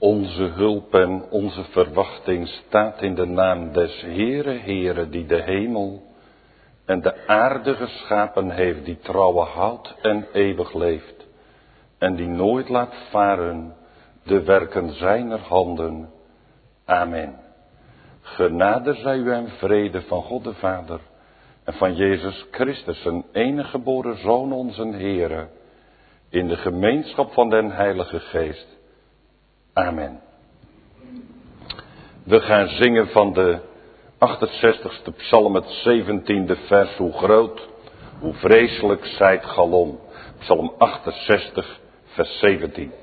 Onze hulp en onze verwachting staat in de naam des Heere, die de hemel en de aarde geschapen heeft, die trouwe houdt en eeuwig leeft, en die nooit laat varen de werken zijner handen. Amen. Genade zij u en vrede van God de Vader en van Jezus Christus, zijn enige geboren Zoon, onze Heere, in de gemeenschap van den Heilige Geest. Amen. We gaan zingen van de 68ste psalm, het 17e vers. Hoe groot, hoe vreselijk zijt galom. Psalm 68, vers 17.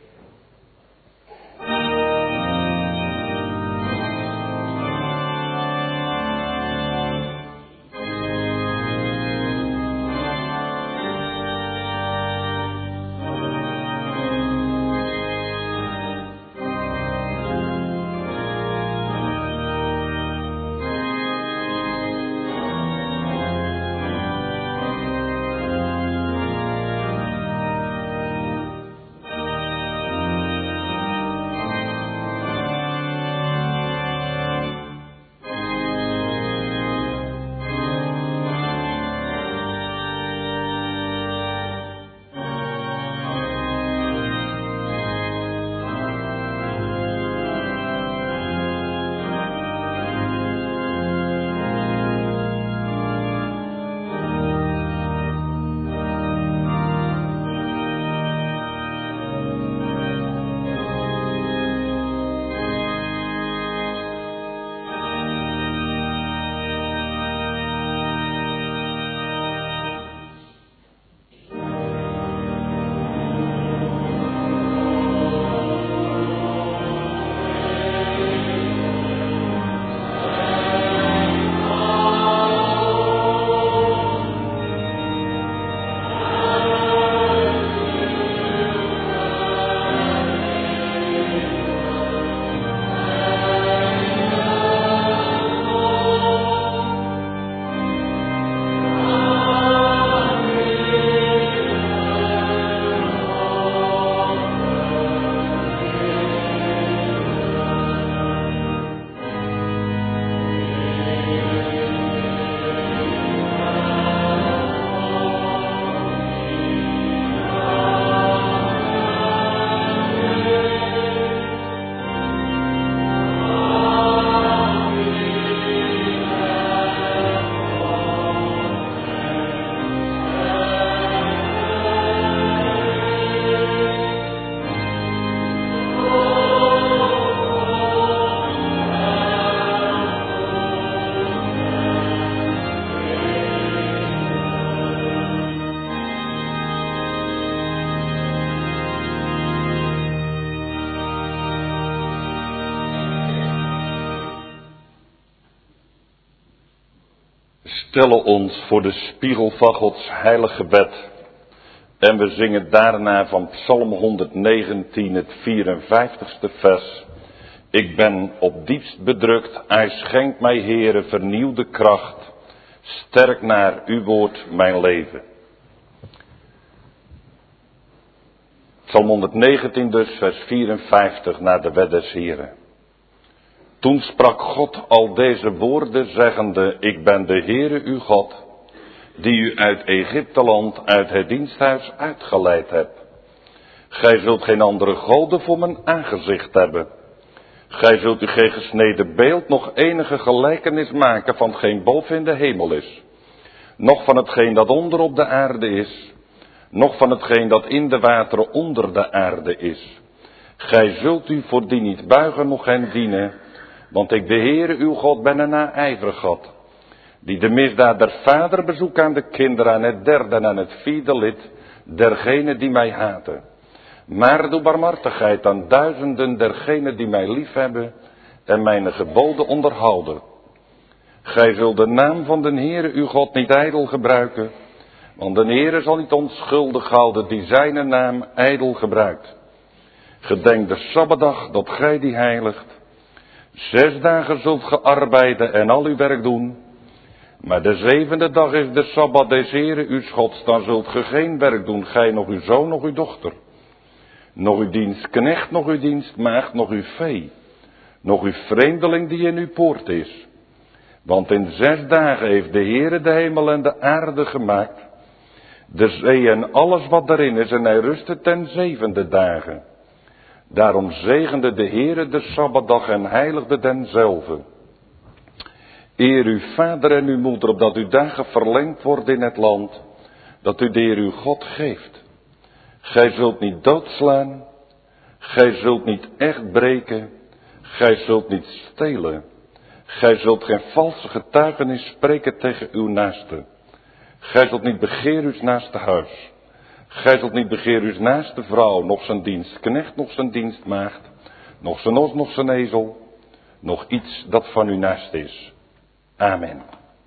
Stellen ons voor de spiegel van Gods heilig gebed. En we zingen daarna van Psalm 119, het 54ste vers. Ik ben op diepst bedrukt, Hij schenkt mij, Heere, vernieuwde kracht. Sterk naar uw woord mijn leven. Psalm 119 dus, vers 54, naar de wet des Heeren. Toen sprak God al deze woorden, zeggende, ik ben de Heere uw God, die u uit Egypteland, uit het diensthuis uitgeleid hebt. Gij zult geen andere goden voor mijn aangezicht hebben. Gij zult u geen gesneden beeld, nog enige gelijkenis maken van hetgeen boven in de hemel is, noch van hetgeen dat onder op de aarde is, noch van hetgeen dat in de wateren onder de aarde is. Gij zult u voor die niet buigen, noch hen dienen, want ik de Heere uw God ben een naijverig God, die de misdaad der vader bezoekt aan de kinderen, aan het derde en aan het vierde lid dergenen die mij haten. Maar doe barmhartigheid aan duizenden dergenen die mij liefhebben en mijn geboden onderhouden. Gij zult de naam van de Heere uw God niet ijdel gebruiken, want de Heere zal niet onschuldig houden die zijn naam ijdel gebruikt. Gedenk de Sabbatdag dat gij die heiligt. 6 dagen zult ge arbeiden en al uw werk doen. Maar de 7e dag is de Sabbat des Heere uw Gods, dan zult ge geen werk doen, gij nog uw zoon nog uw dochter. nog uw dienstknecht, nog uw dienstmaagd, nog uw vee, nog uw vreemdeling die in uw poort is. Want in 6 dagen heeft de Heere de hemel en de aarde gemaakt, de zee en alles wat daarin is, en hij rustte ten 7e dagen. Daarom zegende de Heere de Sabbatdag en heiligde denzelve. Eer uw vader en uw moeder, opdat uw dagen verlengd worden in het land, dat u de Heer uw God geeft. Gij zult niet doodslaan, gij zult niet echt breken, gij zult niet stelen. Gij zult geen valse getuigenis spreken tegen uw naaste. Gij zult niet begeren uw naaste huis. Gij zult niet begeren uw naaste vrouw, nog zijn dienstknecht, nog zijn dienstmaagd, nog zijn os, nog zijn ezel, nog iets dat van uw naaste is. Amen.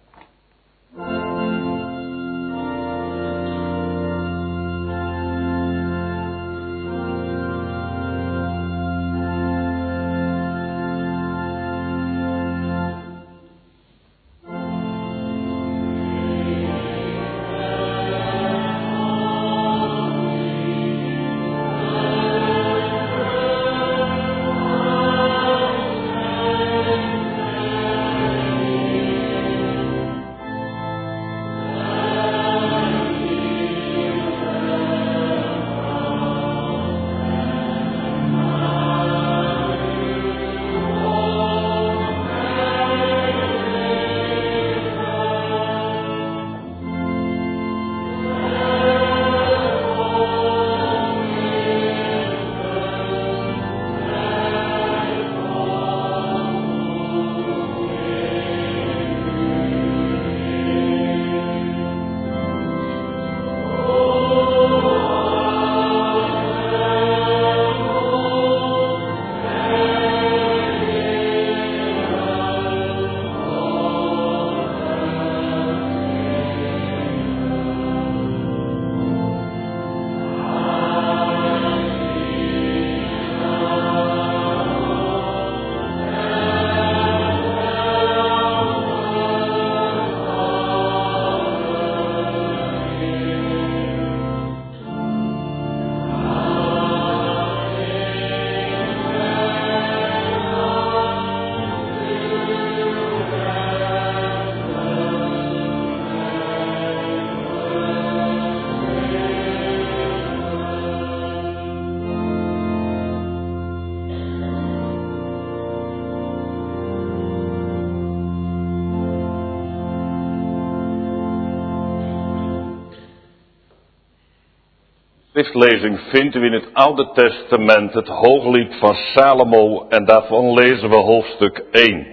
Schriftlezing vindt u in het Oude Testament, het Hooglied van Salomo, en daarvan lezen we hoofdstuk 1.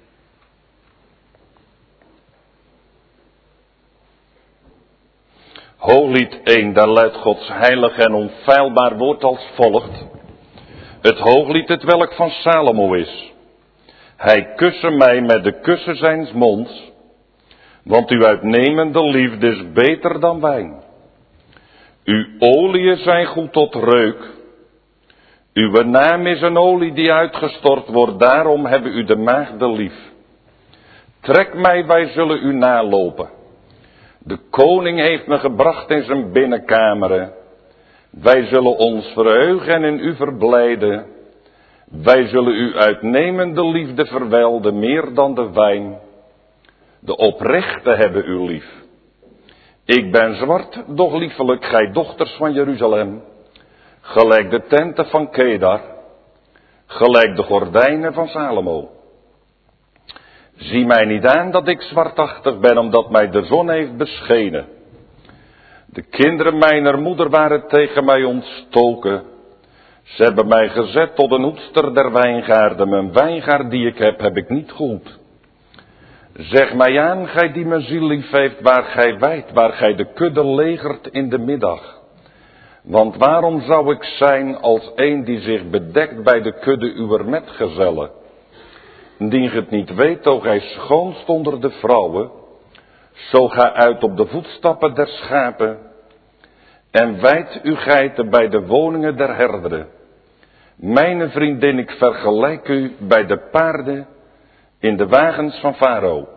Hooglied 1, daar luidt Gods heilig en onfeilbaar woord als volgt. Het Hooglied het welk van Salomo is. Hij kusse mij met de kussen zijns monds, want uw uitnemende liefde is beter dan wijn. Uw oliën zijn goed tot reuk. Uw naam is een olie die uitgestort wordt, daarom hebben u de maagden lief. Trek mij, wij zullen u nalopen. De koning heeft me gebracht in zijn binnenkameren. Wij zullen ons verheugen en in u verblijden. Wij zullen u uitnemende liefde verwelden, meer dan de wijn. De oprechte hebben u lief. Ik ben zwart, doch liefelijk, gij dochters van Jeruzalem. Gelijk de tenten van Kedar. Gelijk de gordijnen van Salomo. Zie mij niet aan dat ik zwartachtig ben, omdat mij de zon heeft beschenen. De kinderen mijner moeder waren tegen mij ontstoken. Ze hebben mij gezet tot een hoedster der wijngaarden. Mijn wijngaard die ik heb ik niet goed. Zeg mij aan, gij die mijn ziel lief heeft, waar gij wijdt, waar gij de kudde legert in de middag. Want waarom zou ik zijn als een die zich bedekt bij de kudde uwer metgezellen? Indien ge het niet weet, o gij schoonst onder de vrouwen, zo ga uit op de voetstappen der schapen, en wijd uw geiten bij de woningen der herderen. Mijn vriendin, ik vergelijk u bij de paarden in de wagens van Farao.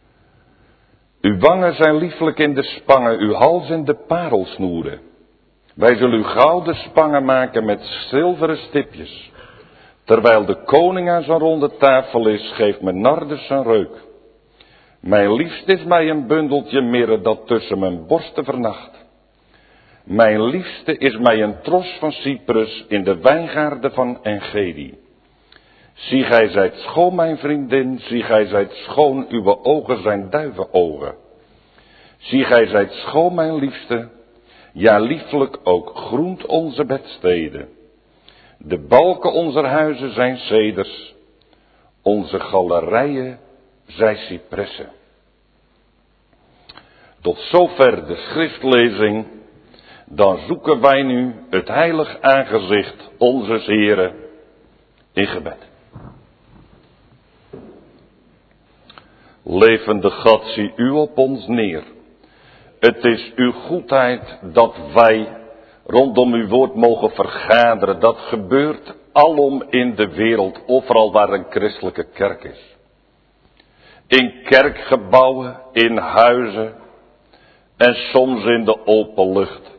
Uw wangen zijn lieflijk in de spangen, uw hals in de parelsnoeren. Wij zullen u gouden spangen maken met zilveren stipjes. Terwijl de koning aan zijn ronde tafel is, geeft me nardus zijn reuk. Mijn liefst is mij een bundeltje mirre dat tussen mijn borsten vernacht. Mijn liefste is mij een tros van cyprus in de wijngaarden van Engedi. Zie gij zijt schoon, mijn vriendin, zie gij zijt schoon, uw ogen zijn duivenogen. Zie gij zijt schoon, mijn liefste, ja lieflijk ook groent onze bedsteden. De balken onze huizen zijn ceders, onze galerijen zijn cypressen. Tot zover de schriftlezing, dan zoeken wij nu het heilig aangezicht onze Here in gebed. Levende God, zie u op ons neer. Het is uw goedheid dat wij rondom uw woord mogen vergaderen. Dat gebeurt alom in de wereld, overal waar een christelijke kerk is. In kerkgebouwen, in huizen en soms in de open lucht.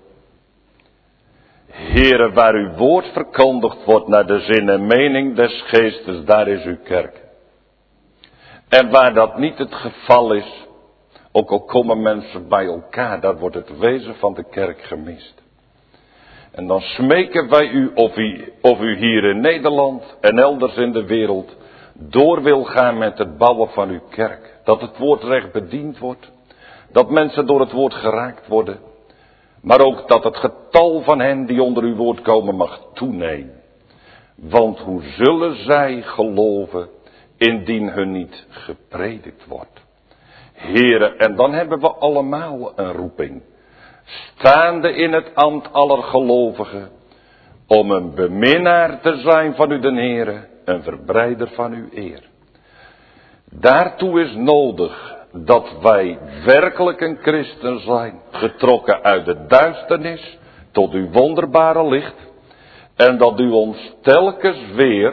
Heere, waar uw woord verkondigd wordt naar de zin en mening des geestes, daar is uw kerk. En waar dat niet het geval is, ook al komen mensen bij elkaar, daar wordt het wezen van de kerk gemist. En dan smeken wij u of u hier in Nederland en elders in de wereld door wil gaan met het bouwen van uw kerk. Dat het woord recht bediend wordt. Dat mensen door het woord geraakt worden. Maar ook dat het getal van hen die onder uw woord komen mag toenemen. Want hoe zullen zij geloven indien hun niet gepredikt wordt? Heere, en dan hebben we allemaal een roeping. Staande in het ambt aller gelovigen. Om een beminnaar te zijn van u den Heere. Een verbreider van uw eer. Daartoe is nodig dat wij werkelijk een christen zijn. Getrokken uit de duisternis tot uw wonderbare licht. En dat u ons telkens weer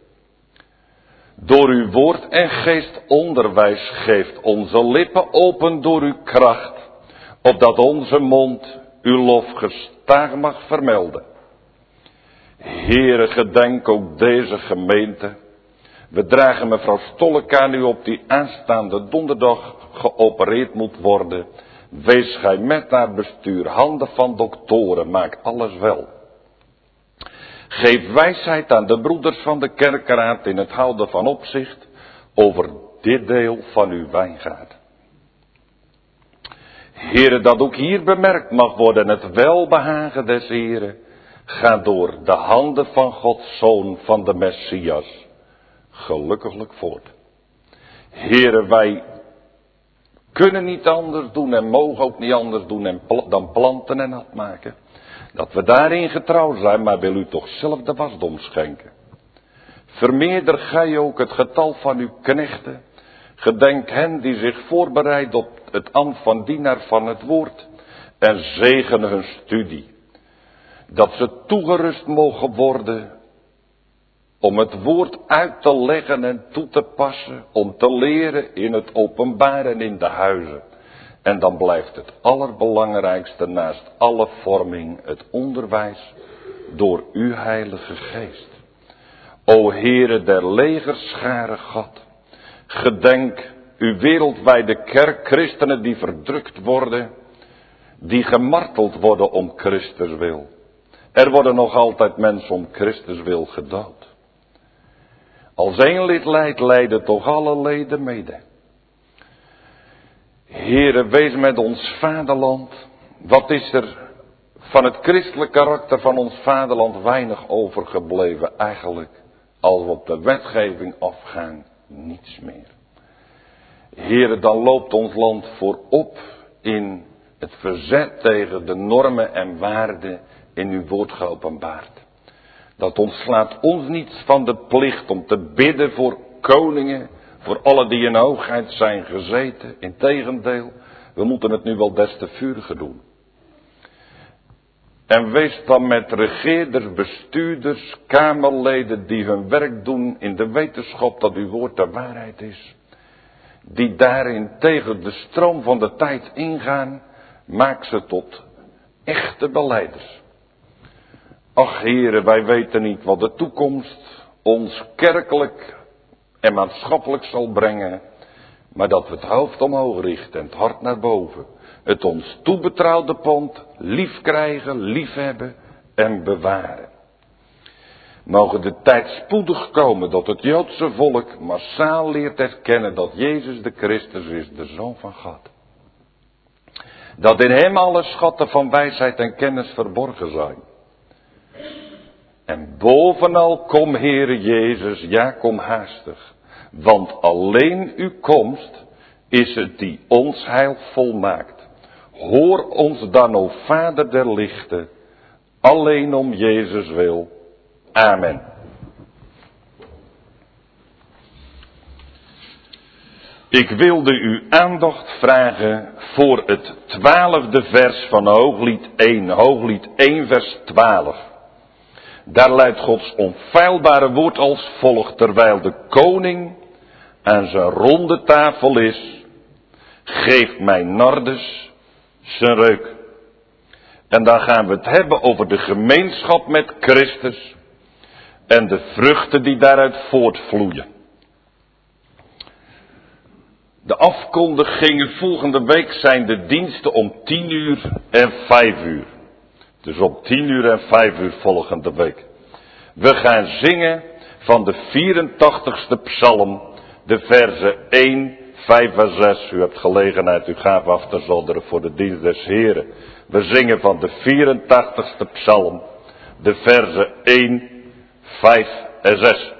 door uw woord en geest onderwijs geeft. Onze lippen open door uw kracht. Opdat onze mond uw lof gestaag mag vermelden. Heere, gedenk ook deze gemeente. We dragen mevrouw Stollek aan u op die aanstaande donderdag geopereerd moet worden. Wees gij met haar bestuur, handen van doktoren, maak alles wel. Geef wijsheid aan de broeders van de kerkraad in het houden van opzicht over dit deel van uw wijngaard. Heere, dat ook hier bemerkt mag worden, het welbehagen des Heeren gaat door de handen van Gods Zoon, van de Messias, gelukkiglijk voort. Heere, wij kunnen niet anders doen en mogen ook niet anders doen dan planten en nat maken. Dat we daarin getrouw zijn, maar wil u toch zelf de wasdom schenken. Vermeerder gij ook het getal van uw knechten. Gedenk hen die zich voorbereiden op het ambt van dienaar van het woord. En zegen hun studie. Dat ze toegerust mogen worden om het woord uit te leggen en toe te passen. Om te leren in het openbaar en in de huizen. En dan blijft het allerbelangrijkste naast alle vorming het onderwijs door uw Heilige Geest. O Heere der legerscharen God, gedenk uw wereldwijde kerk, christenen die verdrukt worden, die gemarteld worden om Christus wil. Er worden nog altijd mensen om Christus wil gedood. Als één lid lijdt, lijden toch alle leden mede. Heere, wees met ons vaderland. Wat is er van het christelijk karakter van ons vaderland weinig overgebleven eigenlijk? Als we op de wetgeving afgaan, niets meer. Heere, dan loopt ons land voorop in het verzet tegen de normen en waarden in uw woord geopenbaard. Dat ontslaat ons niet van de plicht om te bidden voor koningen, voor alle die in hoogheid zijn gezeten. Integendeel, we moeten het nu wel des te vuriger doen. En wees dan met regeerders, bestuurders, kamerleden die hun werk doen in de wetenschap dat uw woord de waarheid is. Die daarin tegen de stroom van de tijd ingaan, maak ze tot echte belijders. Ach Heere, wij weten niet wat de toekomst ons kerkelijk en maatschappelijk zal brengen. Maar dat we het hoofd omhoog richten en het hart naar boven. Het ons toebetrouwde pand lief krijgen, lief hebben en bewaren. Mogen de tijd spoedig komen dat het Joodse volk massaal leert erkennen dat Jezus de Christus is, de Zoon van God. Dat in hem alle schatten van wijsheid en kennis verborgen zijn. En bovenal kom Heere Jezus, ja kom haastig. Want alleen uw komst is het die ons heil volmaakt. Hoor ons dan, o Vader der lichten, alleen om Jezus wil. Amen. Ik wilde uw aandacht vragen voor het 12e vers van Hooglied 1. Hooglied 1 vers 12. Daar luidt Gods onfeilbare woord als volgt. Terwijl de koning aan zijn ronde tafel is, geeft mij nardes zijn reuk. En dan gaan we het hebben over de gemeenschap met Christus en de vruchten die daaruit voortvloeien. De afkondigingen volgende week zijn de diensten om 10 uur en 5 uur. Dus om 10 uur en 5 uur volgende week. We gaan zingen van de 84ste psalm, de verzen 1, 5 en 6. U hebt gelegenheid uw gave af te zonderen voor de dienst des Heren. We zingen van de 84ste psalm, de verzen 1, 5 en 6.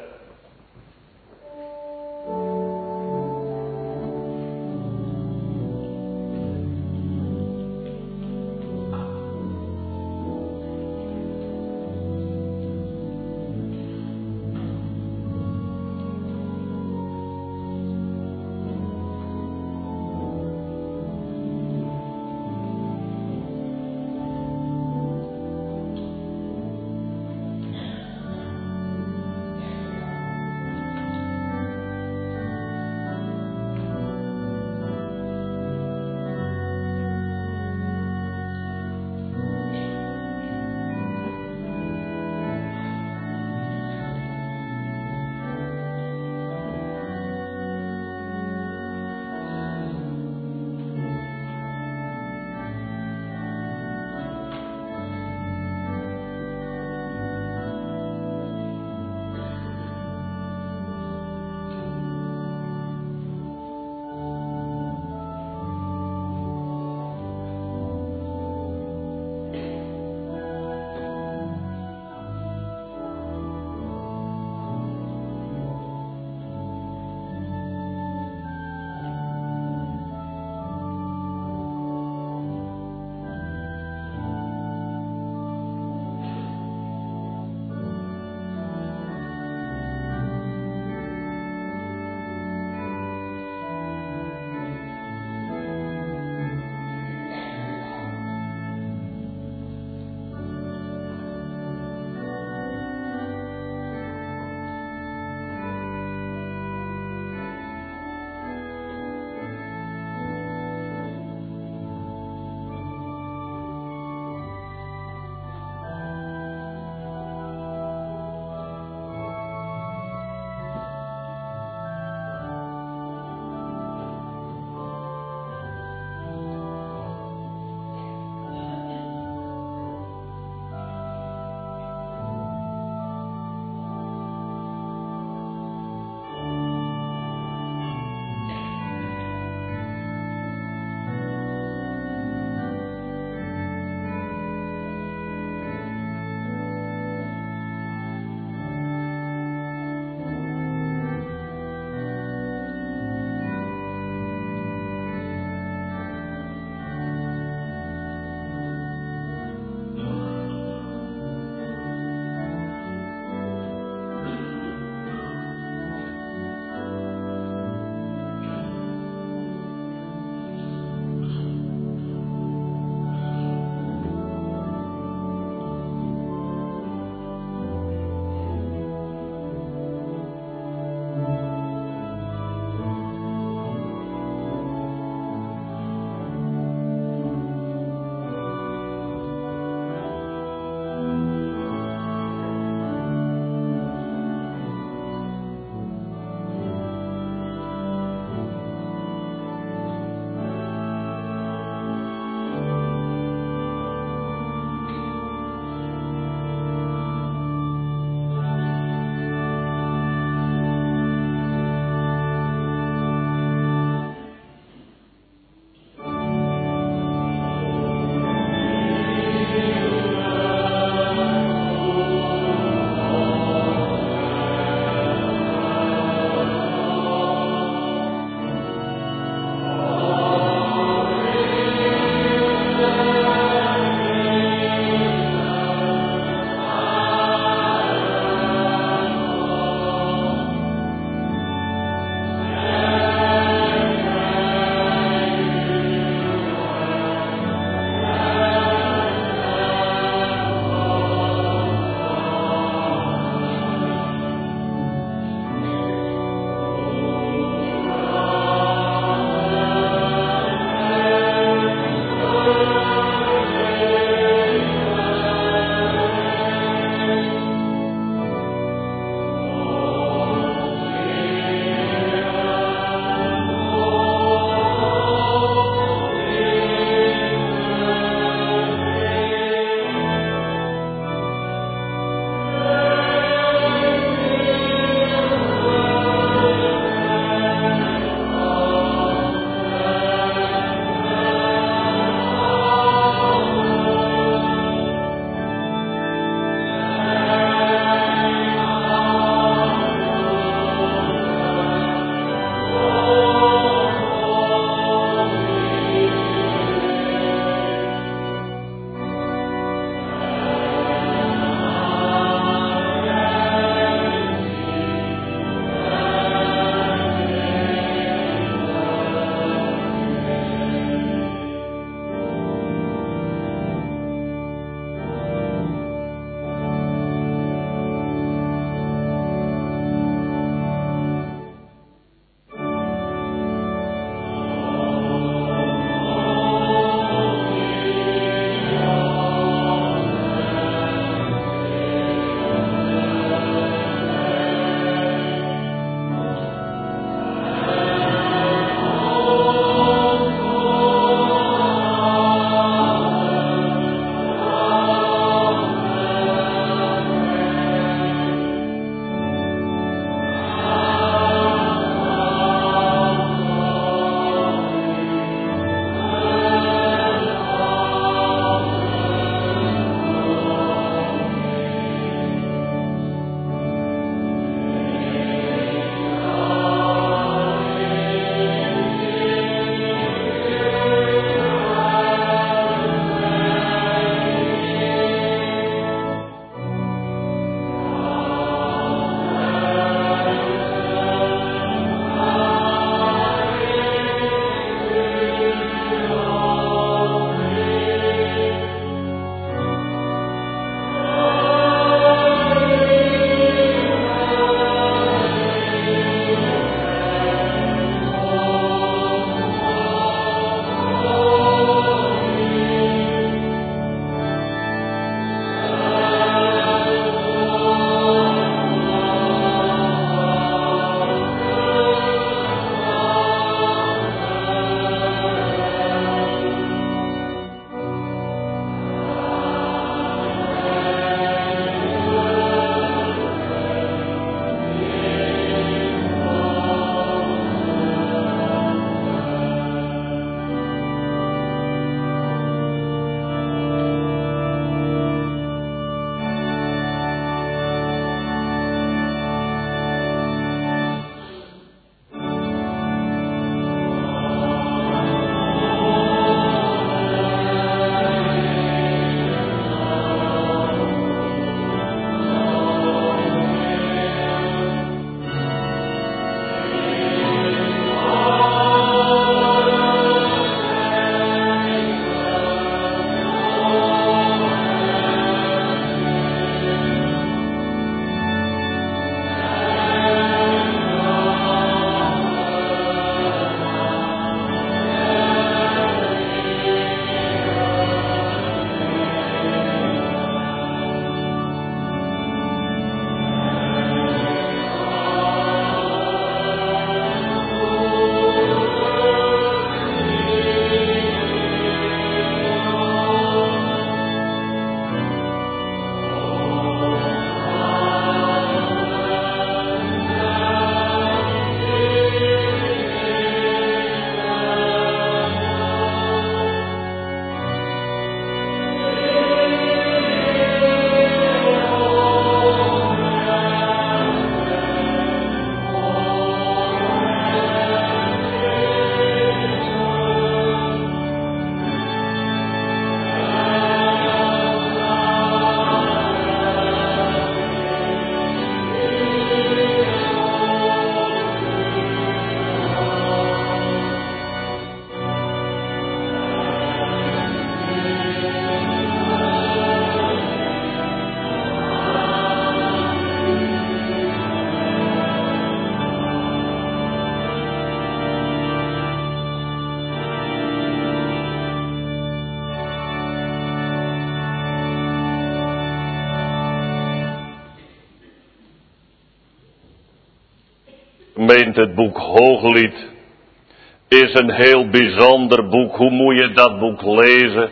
Meent het boek Hooglied is een heel bijzonder boek. Hoe moet je dat boek lezen?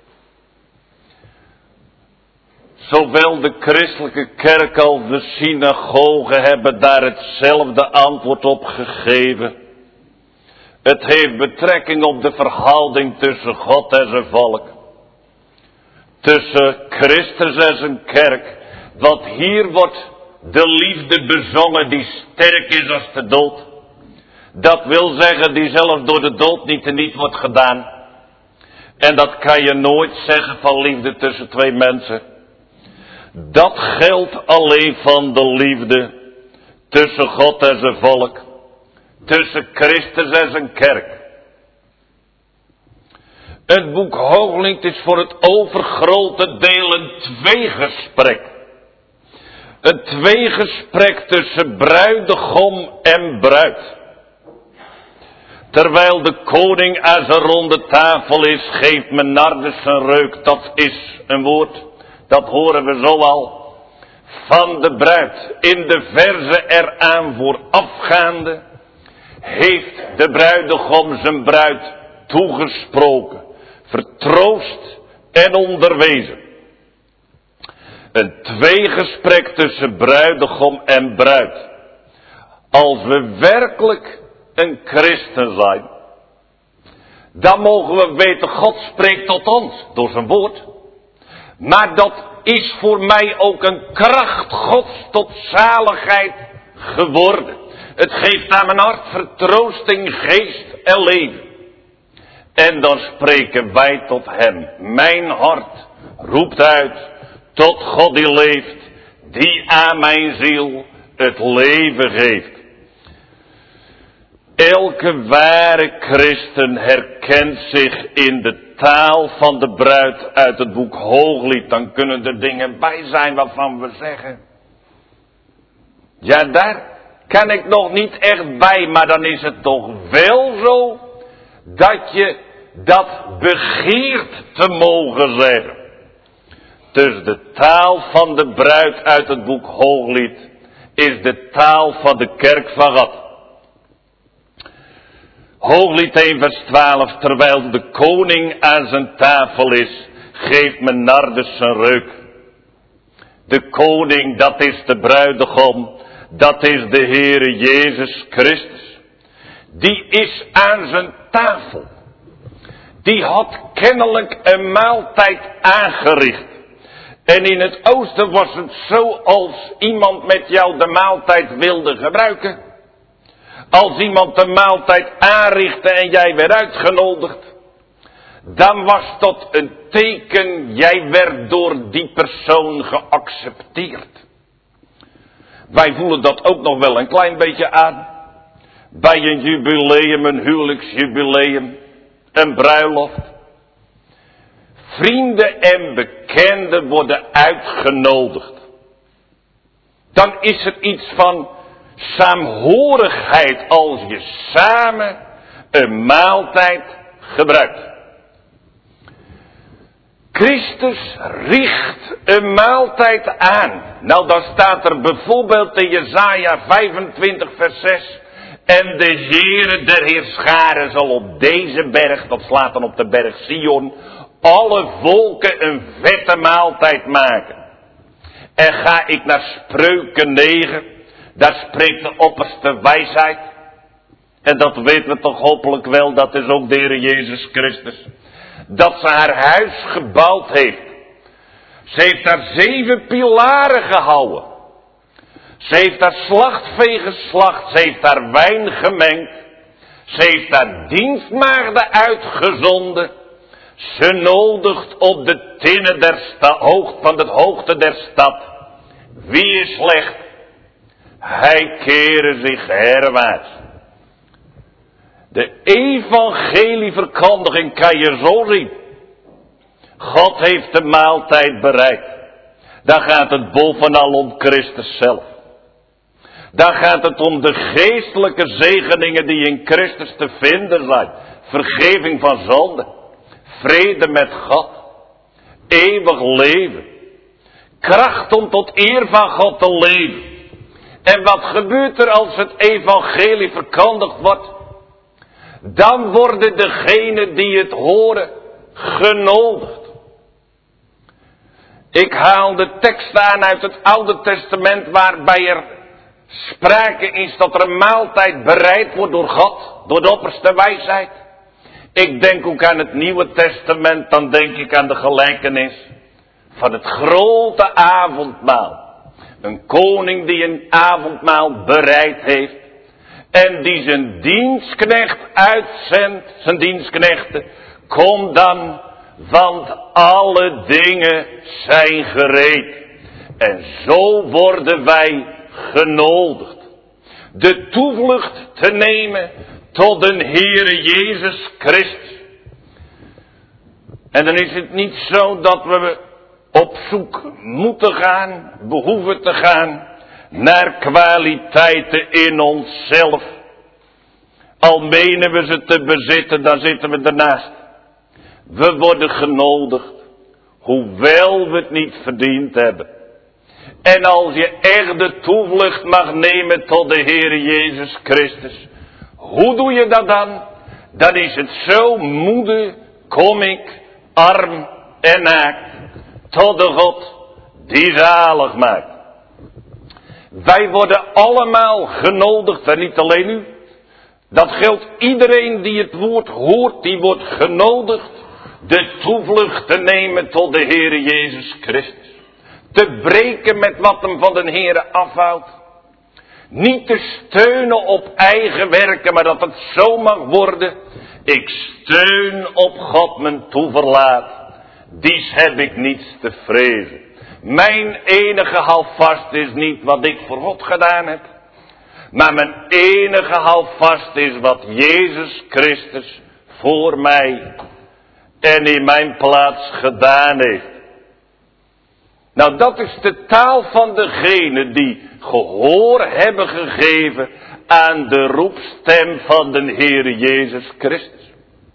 Zowel de christelijke kerk als de synagogen hebben daar hetzelfde antwoord op gegeven. Het heeft betrekking op de verhouding tussen God en zijn volk. Tussen Christus en zijn kerk. Want hier wordt de liefde bezongen die sterk is als de dood. Dat wil zeggen die zelfs door de dood niet teniet wordt gedaan. En dat kan je nooit zeggen van liefde tussen twee mensen. Dat geldt alleen van de liefde tussen God en zijn volk. Tussen Christus en zijn kerk. Het boek Hooglied is voor het overgrote deel een tweegesprek. Een tweegesprek tussen bruidegom en bruid. Terwijl de koning aan zijn ronde tafel is, geeft men Nardus een reuk. Dat is een woord, dat horen we zo al. Van de bruid. In de verse eraan voorafgaande heeft de bruidegom zijn bruid toegesproken, vertroost en onderwezen. Een tweegesprek tussen bruidegom en bruid. Als we werkelijk een christen zijn, dan mogen we weten, God spreekt tot ons door zijn woord. Maar dat is voor mij ook een kracht Gods tot zaligheid geworden. Het geeft aan mijn hart vertroosting, geest en leven. En dan spreken wij tot hem. Mijn hart roept uit tot God die leeft, die aan mijn ziel het leven geeft. Elke ware christen herkent zich in de taal van de bruid uit het boek Hooglied. Dan kunnen er dingen bij zijn waarvan we zeggen, ja, daar kan ik nog niet echt bij, maar dan is het toch wel zo dat je dat begeert te mogen zeggen. Dus de taal van de bruid uit het boek Hooglied is de taal van de kerk van God. Hooglied 1 vers 12, terwijl de koning aan zijn tafel is, geeft men Nardus zijn reuk. De koning, dat is de bruidegom, dat is de Heere Jezus Christus. Die is aan zijn tafel. Die had kennelijk een maaltijd aangericht. En in het oosten was het zo, als iemand met jou de maaltijd wilde gebruiken. Als iemand de maaltijd aanrichtte en jij werd uitgenodigd, dan was dat een teken, jij werd door die persoon geaccepteerd. Wij voelen dat ook nog wel een klein beetje aan. Bij een jubileum, een huwelijksjubileum, een bruiloft. Vrienden en bekenden worden uitgenodigd. Dan is er iets van saamhorigheid als je samen een maaltijd gebruikt. Christus richt een maaltijd aan. Nou, dan staat er bijvoorbeeld in Jesaja 25 vers 6. En de Heere der Heerscharen zal op deze berg, dat slaat dan op de berg Sion, alle volken een vette maaltijd maken. En ga ik naar Spreuken 9, daar spreekt de opperste wijsheid. En dat weten we toch hopelijk wel, dat is ook de Heer Jezus Christus. Dat ze haar huis gebouwd heeft. Ze heeft daar 7 pilaren gehouden. Ze heeft daar slachtvee geslacht. Ze heeft daar wijn gemengd. Ze heeft daar dienstmaagden uitgezonden. Ze nodigt op de tinnen van de hoogte der stad. Wie is slecht? Hij keren zich herwaarts. De evangelieverkondiging kan je zo zien. God heeft de maaltijd bereid. Dan gaat het bovenal om Christus zelf. Dan gaat het om de geestelijke zegeningen die in Christus te vinden zijn. Vergeving van zonde. Vrede met God. Eeuwig leven. Kracht om tot eer van God te leven. En wat gebeurt er als het evangelie verkondigd wordt? Dan worden degenen die het horen genodigd. Ik haal de tekst aan uit het Oude Testament waarbij er sprake is dat er een maaltijd bereid wordt door God, door de opperste wijsheid. Ik denk ook aan het Nieuwe Testament, dan denk ik aan de gelijkenis van het grote avondmaal. Een koning die een avondmaal bereid heeft en die zijn dienstknecht uitzendt, zijn dienstknechten, kom dan, want alle dingen zijn gereed. En zo worden wij genodigd de toevlucht te nemen tot de Heere Jezus Christus. En dan is het niet zo dat we op zoek moeten gaan, behoeven te gaan, naar kwaliteiten in onszelf. Al menen we ze te bezitten, dan zitten we ernaast. We worden genodigd, hoewel we het niet verdiend hebben. En als je echt de toevlucht mag nemen tot de Heere Jezus Christus, hoe doe je dat dan? Dan is het zo: moede kom ik, arm en naakt, tot de God die zalig maakt. Wij worden allemaal genodigd, en niet alleen u. Dat geldt iedereen die het woord hoort, die wordt genodigd de toevlucht te nemen tot de Heere Jezus Christus. Te breken met wat hem van de Heere afhoudt. Niet te steunen op eigen werken, maar dat het zo mag worden: ik steun op God mijn toeverlaat. Dies heb ik niets te vrezen. Mijn enige houvast is niet wat ik voor God gedaan heb. Maar mijn enige houvast is wat Jezus Christus voor mij en in mijn plaats gedaan heeft. Nou, dat is de taal van degenen die gehoor hebben gegeven aan de roepstem van de Heere Jezus Christus.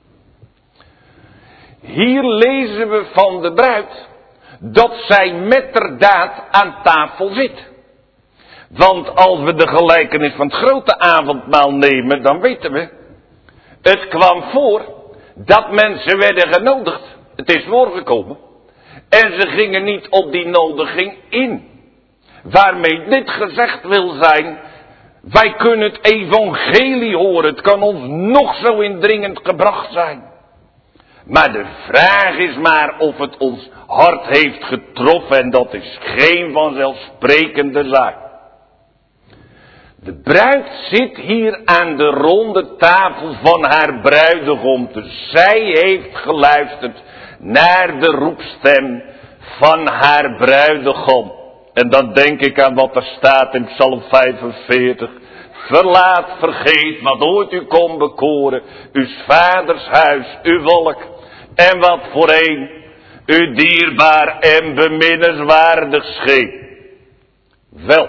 Hier lezen we van de bruid dat zij metterdaad aan tafel zit. Want als we de gelijkenis van het grote avondmaal nemen, dan weten we, het kwam voor dat mensen werden genodigd. Het is voorgekomen. En ze gingen niet op die nodiging in. Waarmee dit gezegd wil zijn: wij kunnen het evangelie horen. Het kan ons nog zo indringend gebracht zijn. Maar de vraag is maar of het ons hart heeft getroffen. En dat is geen vanzelfsprekende zaak. De bruid zit hier aan de ronde tafel van haar bruidegom. Dus zij heeft geluisterd naar de roepstem van haar bruidegom. En dan denk ik aan wat er staat in Psalm 45. Verlaat, vergeet wat ooit u kon bekoren. Uw vaders huis, uw volk. En wat voorheen u dierbaar en beminnenswaardig scheen. Wel,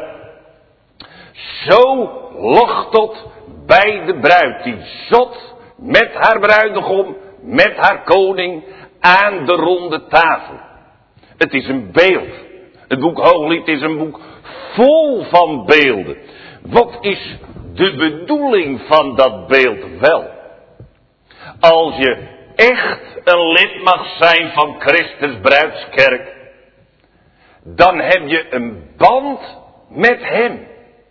zo lag tot bij de bruid die zat met haar bruidegom, met haar koning aan de ronde tafel. Het is een beeld. Het boek Hooglied is een boek vol van beelden. Wat is de bedoeling van dat beeld wel? Als je echt een lid mag zijn van Christus bruidskerk, dan heb je een band met hem.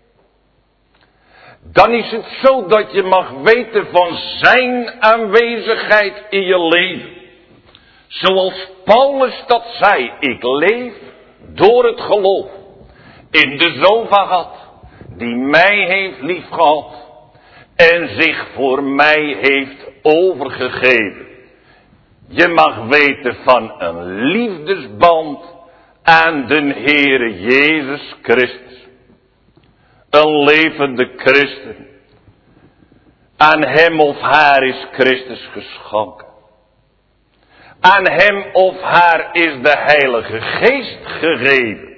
Dan is het zo dat je mag weten van zijn aanwezigheid in je leven. Zoals Paulus dat zei: ik leef door het geloof in de Zoon van God, die mij heeft liefgehad en zich voor mij heeft overgegeven. Je mag weten van een liefdesband aan de Heere Jezus Christus. Een levende christen. Aan hem of haar is Christus geschonken. Aan hem of haar is de Heilige Geest gegeven.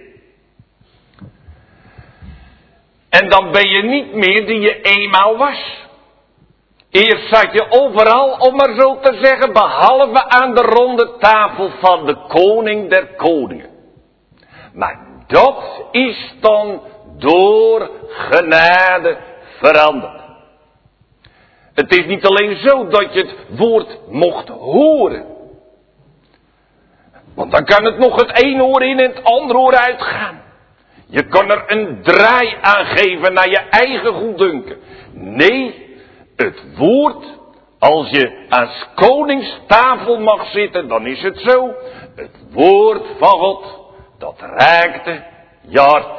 En dan ben je niet meer die je eenmaal was. Eerst zat je overal, om maar zo te zeggen, behalve aan de ronde tafel van de koning der koningen. Maar dat is dan door genade veranderd. Het is niet alleen zo dat je het woord mocht horen. Want dan kan het nog het ene oor in en het andere oor uitgaan. Je kan er een draai aan geven naar je eigen goeddunken. Nee, het woord, als je aan 's konings tafel mag zitten, dan is het zo. Het woord van God, dat raakte je hart.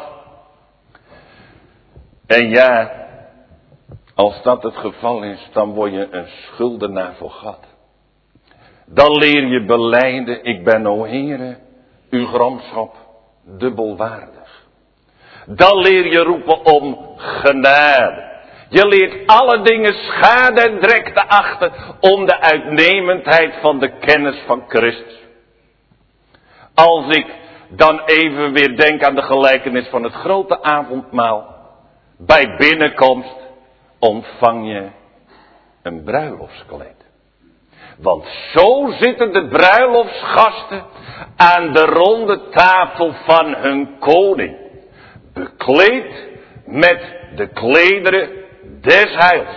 En ja, als dat het geval is, dan word je een schuldenaar voor God. Dan leer je belijden, ik ben, o Heere, uw gramschap dubbelwaardig. Dan leer je roepen om genade. Je leert alle dingen schade en drek te achten om de uitnemendheid van de kennis van Christus. Als ik dan even weer denk aan de gelijkenis van het grote avondmaal. Bij binnenkomst ontvang je een bruiloftskleed. Want zo zitten de bruiloftsgasten aan de ronde tafel van hun koning. Bekleed met de klederen des heils.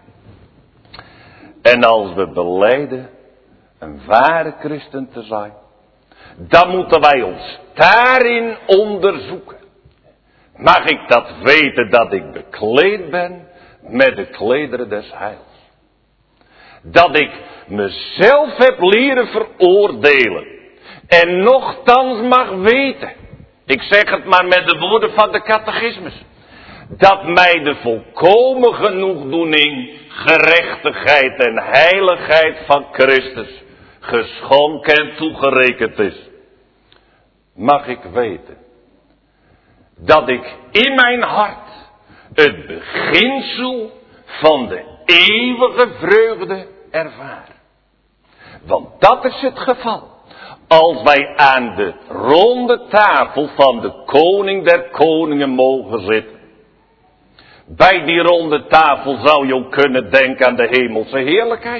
En als we belijden een ware christen te zijn, dan moeten wij ons daarin onderzoeken. Mag ik dat weten dat ik bekleed ben met de klederen des heils? Dat ik mezelf heb leren veroordelen. En nochtans mag weten. Ik zeg het maar met de woorden van de catechismus. Dat mij de volkomen genoegdoening, gerechtigheid en heiligheid van Christus geschonken en toegerekend is. Mag ik weten. Dat ik in mijn hart het beginsel van de eeuwige vreugde ervaar. Want dat is het geval. Als wij aan de ronde tafel van de koning der koningen mogen zitten. Bij die ronde tafel zou je ook kunnen denken aan de hemelse heerlijkheid.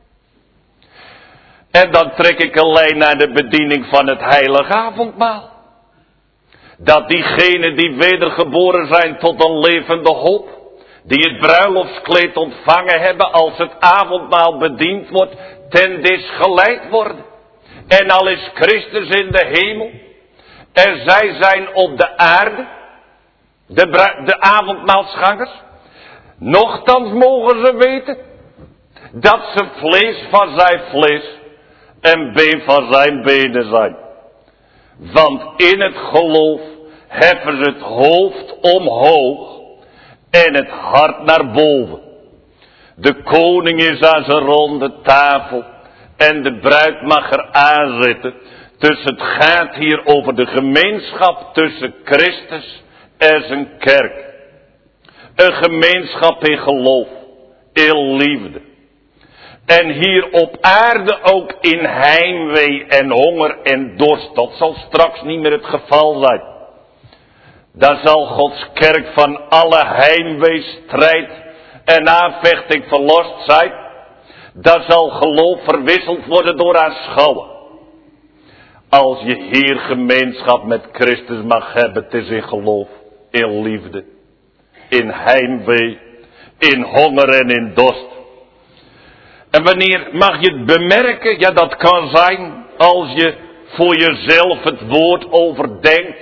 En dan trek ik een lijn naar de bediening van het heilige avondmaal. Dat diegenen die wedergeboren zijn tot een levende hoop, die het bruiloftskleed ontvangen hebben als het avondmaal bediend wordt, ten dis geleid worden. En al is Christus in de hemel, en zij zijn op de aarde, de avondmaalsgangers, nochtans mogen ze weten dat ze vlees van zijn vlees en been van zijn benen zijn. Want in het geloof heffen ze het hoofd omhoog en het hart naar boven. De koning is aan zijn ronde tafel en de bruid mag er aanzitten. Dus het gaat hier over de gemeenschap tussen Christus en zijn kerk. Een gemeenschap in geloof, in liefde. En hier op aarde ook in heimwee en honger en dorst. Dat zal straks niet meer het geval zijn. Daar zal Gods kerk van alle heimwee, strijd en aanvechting verlost zijn. Daar zal geloof verwisseld worden door aanschouwen. Als je hier gemeenschap met Christus mag hebben, het is in geloof, in liefde, in heimwee, in honger en in dorst. En wanneer mag je het bemerken? Ja, dat kan zijn als je voor jezelf het woord overdenkt.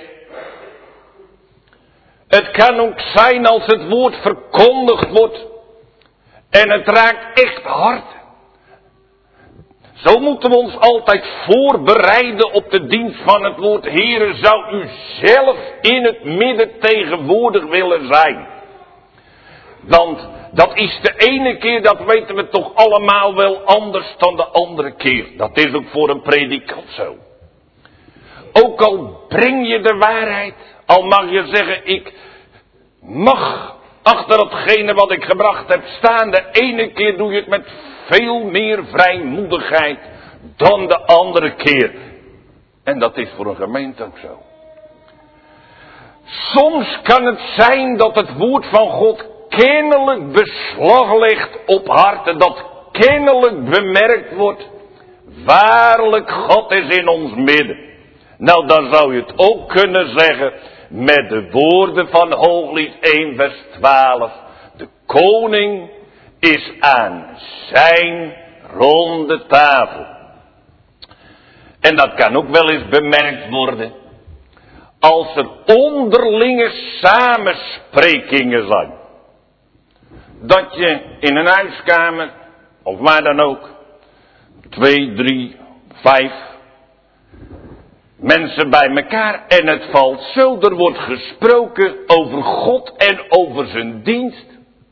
Het kan ook zijn als het woord verkondigd wordt. En het raakt echt hard. Zo moeten we ons altijd voorbereiden op de dienst van het woord. Heere, zou u zelf in het midden tegenwoordig willen zijn? Want dat is de ene keer, dat weten we toch allemaal wel anders dan de andere keer. Dat is ook voor een predikant zo. Ook al breng je de waarheid, al mag je zeggen, ik mag achter datgene wat ik gebracht heb staan. De ene keer doe je het met veel meer vrijmoedigheid dan de andere keer. En dat is voor een gemeente ook zo. Soms kan het zijn dat het woord van God kennelijk beslag legt op harten, dat kennelijk bemerkt wordt, waarlijk God is in ons midden. Nou, dan zou je het ook kunnen zeggen, met de woorden van Hooglied 1 vers 12. De koning is aan zijn ronde tafel. En dat kan ook wel eens bemerkt worden als er onderlinge samensprekingen zijn. Dat je in een huiskamer, of waar dan ook, 2, 3, 5 mensen bij elkaar en het valt zo, er wordt gesproken over God en over zijn dienst.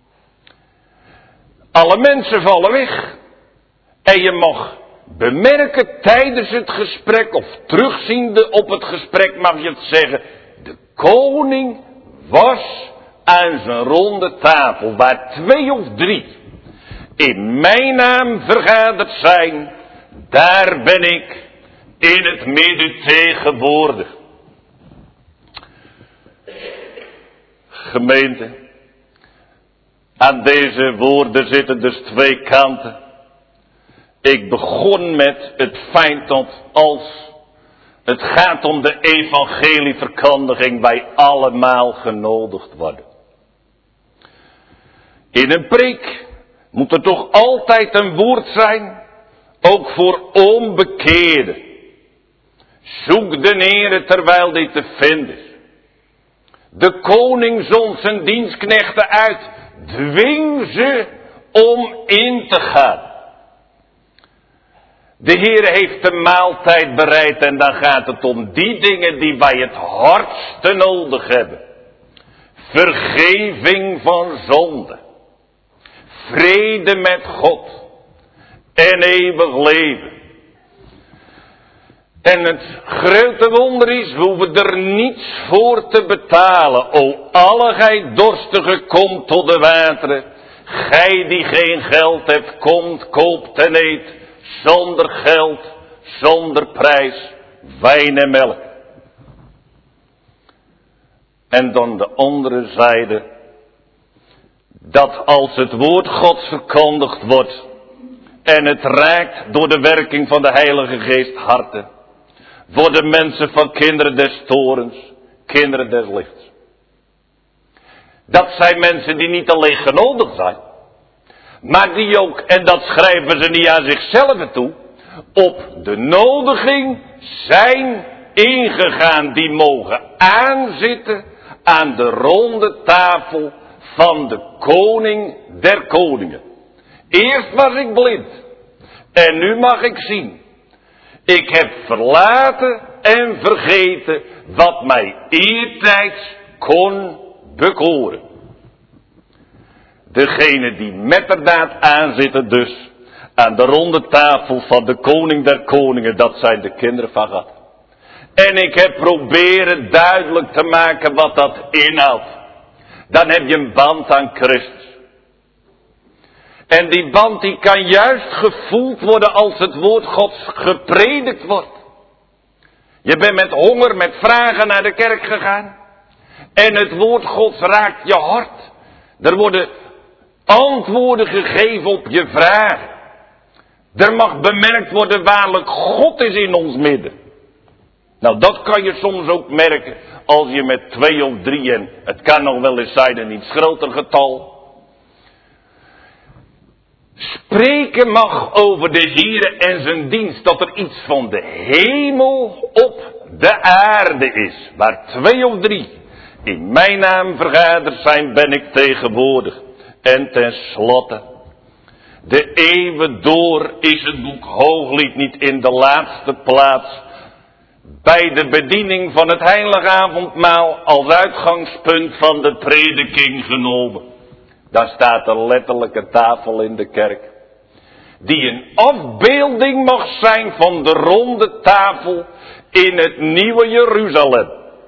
Alle mensen vallen weg. En je mag bemerken tijdens het gesprek, of terugziende op het gesprek mag je het zeggen, de koning was aan zijn ronde tafel, waar 2 of 3 in mijn naam vergaderd zijn, daar ben ik in het midden tegenwoordig. Gemeente, aan deze woorden zitten dus 2 kanten. Ik begon met het feit dat als het gaat om de evangelieverkondiging wij allemaal genodigd worden. In een preek moet er toch altijd een woord zijn, ook voor onbekeerden. Zoek de Heere terwijl die te vinden is. De koning zond zijn dienstknechten uit, dwing ze om in te gaan. De Heer heeft de maaltijd bereid en dan gaat het om die dingen die wij het hardste nodig hebben. Vergeving van zonde. Vrede met God. En eeuwig leven. En het grote wonder is, we hoeven er niets voor te betalen. O alle gij dorstige, komt tot de wateren. Gij die geen geld hebt, komt, koopt en eet. Zonder geld, zonder prijs, wijn en melk. En dan de andere zijde, dat als het woord Gods verkondigd wordt en het raakt door de werking van de Heilige Geest harten, worden mensen van kinderen des torens, kinderen des lichts. Dat zijn mensen die niet alleen genodigd zijn, maar die ook, en dat schrijven ze niet aan zichzelf toe, op de nodiging zijn ingegaan. Die mogen aanzitten aan de ronde tafel van de koning der koningen. Eerst was ik blind en nu mag ik zien. Ik heb verlaten en vergeten wat mij eertijds kon bekoren. Degene die metterdaad aanzitten dus aan de ronde tafel van de koning der koningen, dat zijn de kinderen van God. En ik heb proberen duidelijk te maken wat dat inhoudt. Dan heb je een band aan Christus. En die band die kan juist gevoeld worden als het woord Gods gepredikt wordt. Je bent met honger, met vragen naar de kerk gegaan. En het woord Gods raakt je hart. Er worden antwoorden gegeven op je vragen. Er mag bemerkt worden waarlijk God is in ons midden. Nou, dat kan je soms ook merken als je met 2 of 3 en het kan nog wel eens zijn een iets groter getal. Spreken mag over de Heere en zijn dienst, dat er iets van de hemel op de aarde is. Waar 2 of 3 in mijn naam vergaderd zijn, ben ik tegenwoordig. En tenslotte, de eeuwen door is het boek Hooglied niet in de laatste plaats bij de bediening van het heilige avondmaal als uitgangspunt van de prediking genomen. Daar staat een letterlijke tafel in de kerk, die een afbeelding mag zijn van de ronde tafel in het nieuwe Jeruzalem.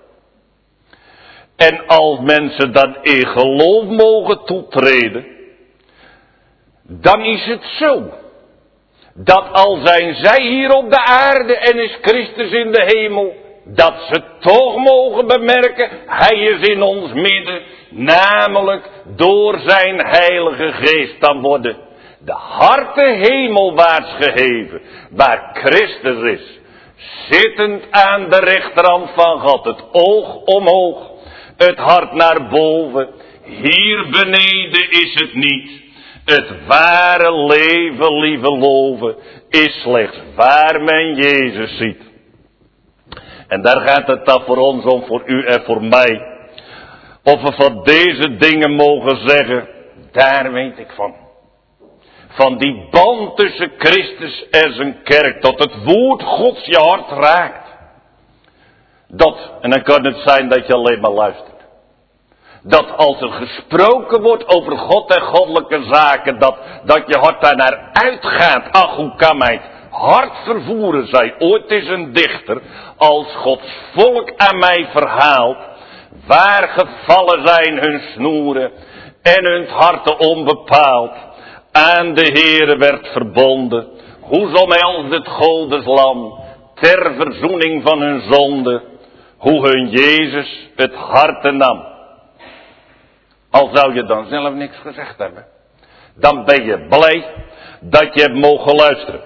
En als mensen dan in geloof mogen toetreden, dan is het zo, dat al zijn zij hier op de aarde en is Christus in de hemel, dat ze toch mogen bemerken, hij is in ons midden, namelijk door zijn heilige geest. Dan worden de harten hemelwaarts geheven, waar Christus is. zittend aan de rechterhand van God, het oog omhoog, het hart naar boven. Hier beneden is het niet. Het ware leven, lieve loven, is slechts waar men Jezus ziet. En daar gaat het dan voor ons om, voor u en voor mij. Of we van deze dingen mogen zeggen, daar weet ik van. Van die band tussen Christus en zijn kerk, dat het woord Gods je hart raakt. Dat, en dan kan het zijn dat je alleen maar luistert. Dat als er gesproken wordt over God en goddelijke zaken, dat je hart daarnaar uitgaat. Ach, hoe kan mij het hart vervoeren, zei ooit is een dichter, als Gods volk aan mij verhaalt, waar gevallen zijn hun snoeren en hun harten onbepaald, aan de Heere werd verbonden, hoe zal mij als het Godes lam, ter verzoening van hun zonde, hoe hun Jezus het harte nam. Al zou je dan zelf niks gezegd hebben, dan ben je blij dat je hebt mogen luisteren.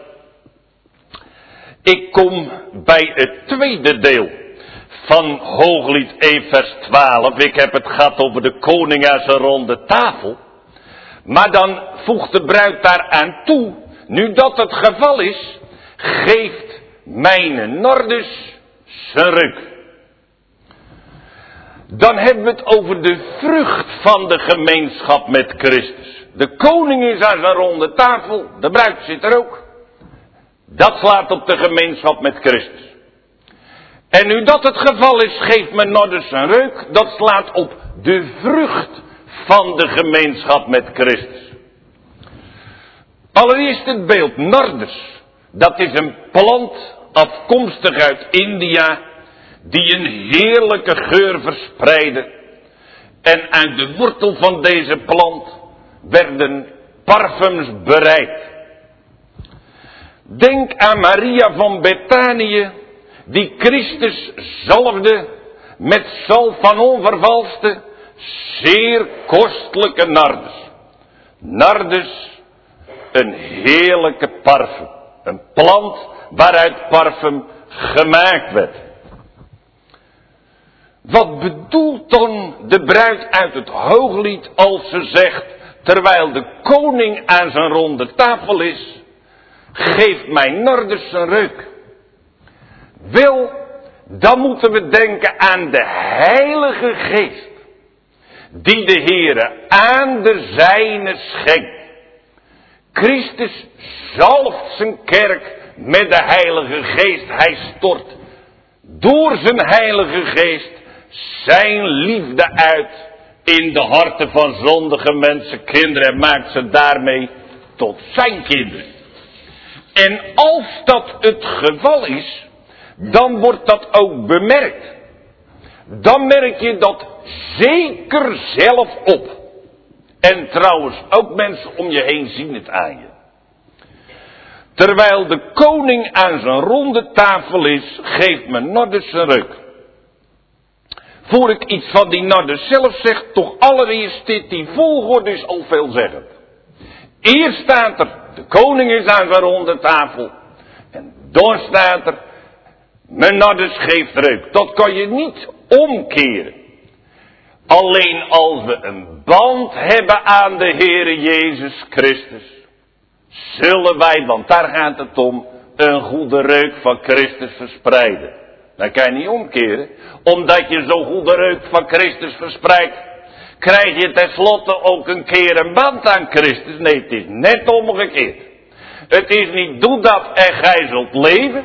Ik kom bij het tweede deel van Hooglied 1 vers 12. Ik heb het gehad over de koning aan zijn ronde tafel. Maar dan voegt de bruid daaraan toe, nu dat het geval is, geeft mijn Nardus zijn reuk. Dan hebben we het over de vrucht van de gemeenschap met Christus. De koning is aan zijn ronde tafel, de bruid zit er ook. Dat slaat op de gemeenschap met Christus. En nu dat het geval is, geeft men Nardus een reuk. Dat slaat op de vrucht van de gemeenschap met Christus. Allereerst het beeld Nardus. Dat is een plant afkomstig uit India, die een heerlijke geur verspreidde. En uit de wortel van deze plant werden parfums bereid. Denk aan Maria van Betanië, die Christus zalfde met zalf van onvervalste, zeer kostelijke nardus. Nardus, een heerlijke parfum. Een plant waaruit parfum gemaakt werd. Wat bedoelt dan de bruid uit het Hooglied als ze zegt, terwijl de koning aan zijn ronde tafel is, geeft mij Nardus zijn reuk? Wel, dan moeten we denken aan de Heilige Geest, die de Heere aan de zijne schenkt. Christus zalft zijn kerk met de Heilige Geest. Hij stort door zijn Heilige Geest zijn liefde uit in de harten van zondige mensen, kinderen, en maakt ze daarmee tot zijn kinderen. En als dat het geval is, dan wordt dat ook bemerkt. Dan merk je dat zeker zelf op. En trouwens ook mensen om je heen zien het aan je. Terwijl de koning aan zijn ronde tafel is, geeft men Nardus zijn reuk. Voor ik iets van die Nardus zelf zeg, toch allereerst dit, die volgorde is al veelzeggend. Eerst staat er, de koning is aan zijn ronde tafel. En dan staat er, mijn Nardus geeft reuk. Dat kan je niet omkeren. Alleen als we een band hebben aan de Heere Jezus Christus, zullen wij, want daar gaat het om, een goede reuk van Christus verspreiden. Dat kan je niet omkeren. Omdat je zo'n goede reuk van Christus verspreidt, krijg je tenslotte ook een keer een band aan Christus. Nee, het is net omgekeerd. Het is niet doe dat en gij zult leven.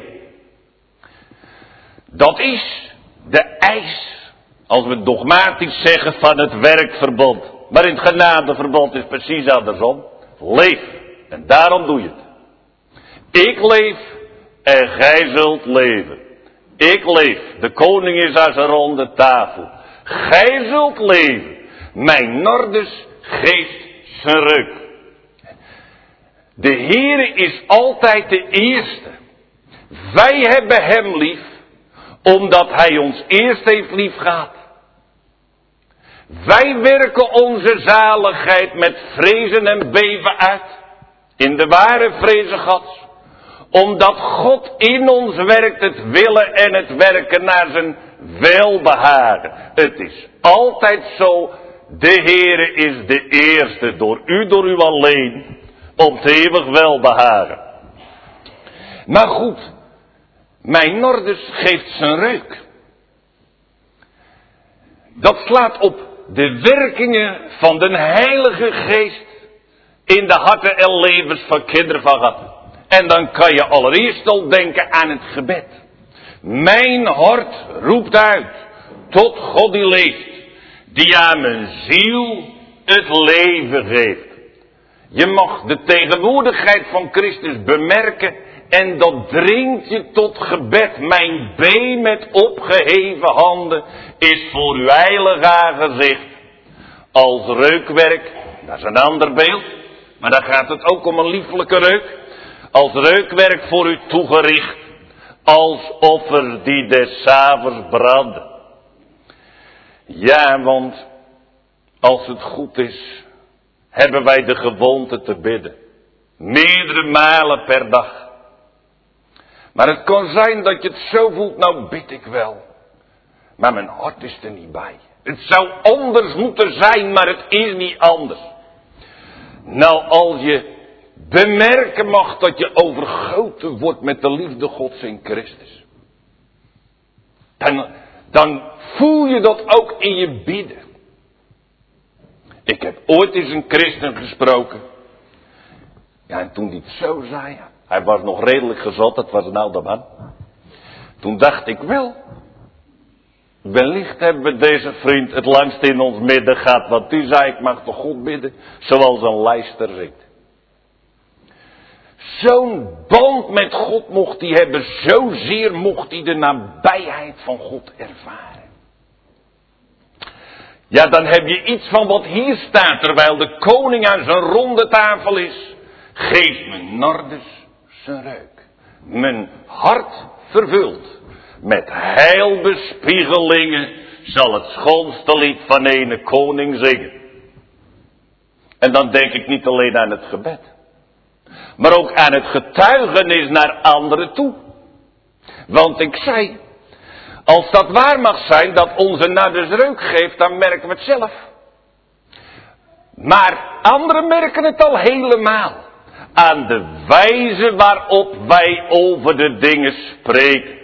Dat is de eis, als we dogmatisch zeggen, van het werkverbond. Maar in het genadeverbond is precies andersom. Leef. En daarom doe je het. Ik leef en gij zult leven. Ik leef. De koning is aan zijn ronde tafel. Gij zult leven. Mijn Nardus geeft zijn reuk. De Heere is altijd de eerste. Wij hebben hem lief, omdat hij ons eerst heeft lief gehad. Wij werken onze zaligheid met vrezen en beven uit. In de ware vrezen Gods. Omdat God in ons werkt het willen en het werken naar zijn welbehagen. Het is altijd zo. De Heere is de eerste door u alleen. Om het eeuwig welbehagen. Maar goed. Mijn Nordus geeft zijn reuk. Dat slaat op de werkingen van de Heilige Geest in de harten en levens van kinderen van God. En dan kan je allereerst al denken aan het gebed. Mijn hart roept uit tot God die leeft, die aan mijn ziel het leven geeft. Je mag de tegenwoordigheid van Christus bemerken en dat dringt je tot gebed. Mijn been met opgeheven handen is voor uw heilig aangezicht als reukwerk. Dat is een ander beeld, maar daar gaat het ook om een liefelijke reuk. Als reukwerk voor u toegericht, als offer die des avonds brandde. Ja, want als het goed is, hebben wij de gewoonte te bidden. Meerdere malen per dag. Maar het kan zijn dat je het zo voelt, nou bid ik wel. Maar mijn hart is er niet bij. Het zou anders moeten zijn, maar het is niet anders. Nou, als je bemerken mag dat je overgoten wordt met de liefde Gods in Christus. Dan voel je dat ook in je bidden. Ik heb ooit eens een christen gesproken. Ja, en toen hij het zo zei, hij was nog redelijk gezond, dat was een oude man. Toen dacht ik wel, wellicht hebben we deze vriend het langst in ons midden gehad. Want die zei, ik mag toch God bidden, zoals een lijster zingt. Zo'n band met God mocht hij hebben, zozeer mocht hij de nabijheid van God ervaren. Ja, dan heb je iets van wat hier staat, terwijl de koning aan zijn ronde tafel is. Geef mijn Nordus zijn reuk. Mijn hart vervuld met heilbespiegelingen zal het schoonste lied van ene koning zingen. En dan denk ik niet alleen aan het gebed, maar ook aan het getuigenis naar anderen toe. Want ik zei, als dat waar mag zijn dat onze Nordus reuk geeft, dan merken we het zelf. Maar anderen merken het al helemaal. Aan de wijze waarop wij over de dingen spreken.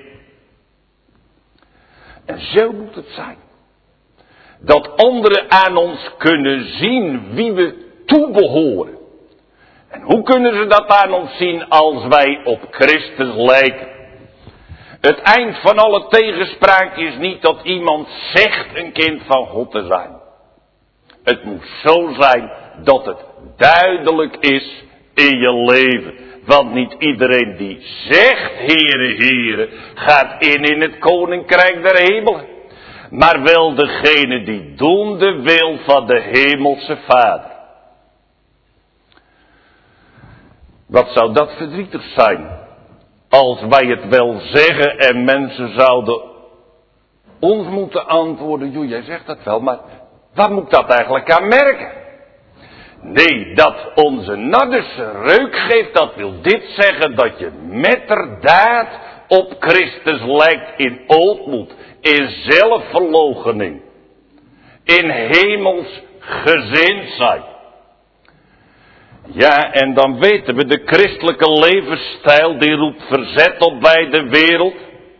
En zo moet het zijn. Dat anderen aan ons kunnen zien wie we toebehoren. En hoe kunnen ze dat aan ons zien als wij op Christus lijken? Het eind van alle tegenspraak is niet dat iemand zegt een kind van God te zijn. Het moet zo zijn dat het duidelijk is in je leven. Want niet iedereen die zegt, Heere, Heere, gaat in het koninkrijk der hemelen. Maar wel degene die doen de wil van de hemelse Vader. Wat zou dat verdrietig zijn, als wij het wel zeggen en mensen zouden ons moeten antwoorden, joh, jij zegt dat wel, maar wat moet ik dat eigenlijk aan merken? Nee, dat onze Nordus reuk geeft, dat wil dit zeggen dat je metterdaad op Christus lijkt in ootmoed, in zelfverloochening, in hemels gezind zijn. Ja, en dan weten we, de christelijke levensstijl die roept verzet op bij de wereld.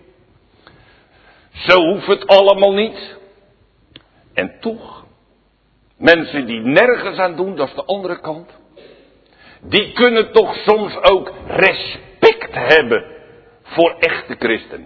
Zo hoeft het allemaal niet. En toch, mensen die nergens aan doen, dat is de andere kant. Die kunnen toch soms ook respect hebben voor echte christenen.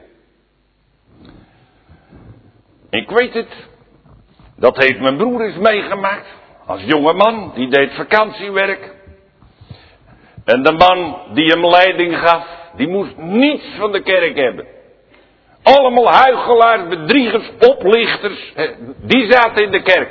Ik weet het, dat heeft mijn broer eens meegemaakt. Als jonge man, die deed vakantiewerk. En de man die hem leiding gaf, die moest niets van de kerk hebben. Allemaal huichelaars, bedriegers, oplichters, die zaten in de kerk.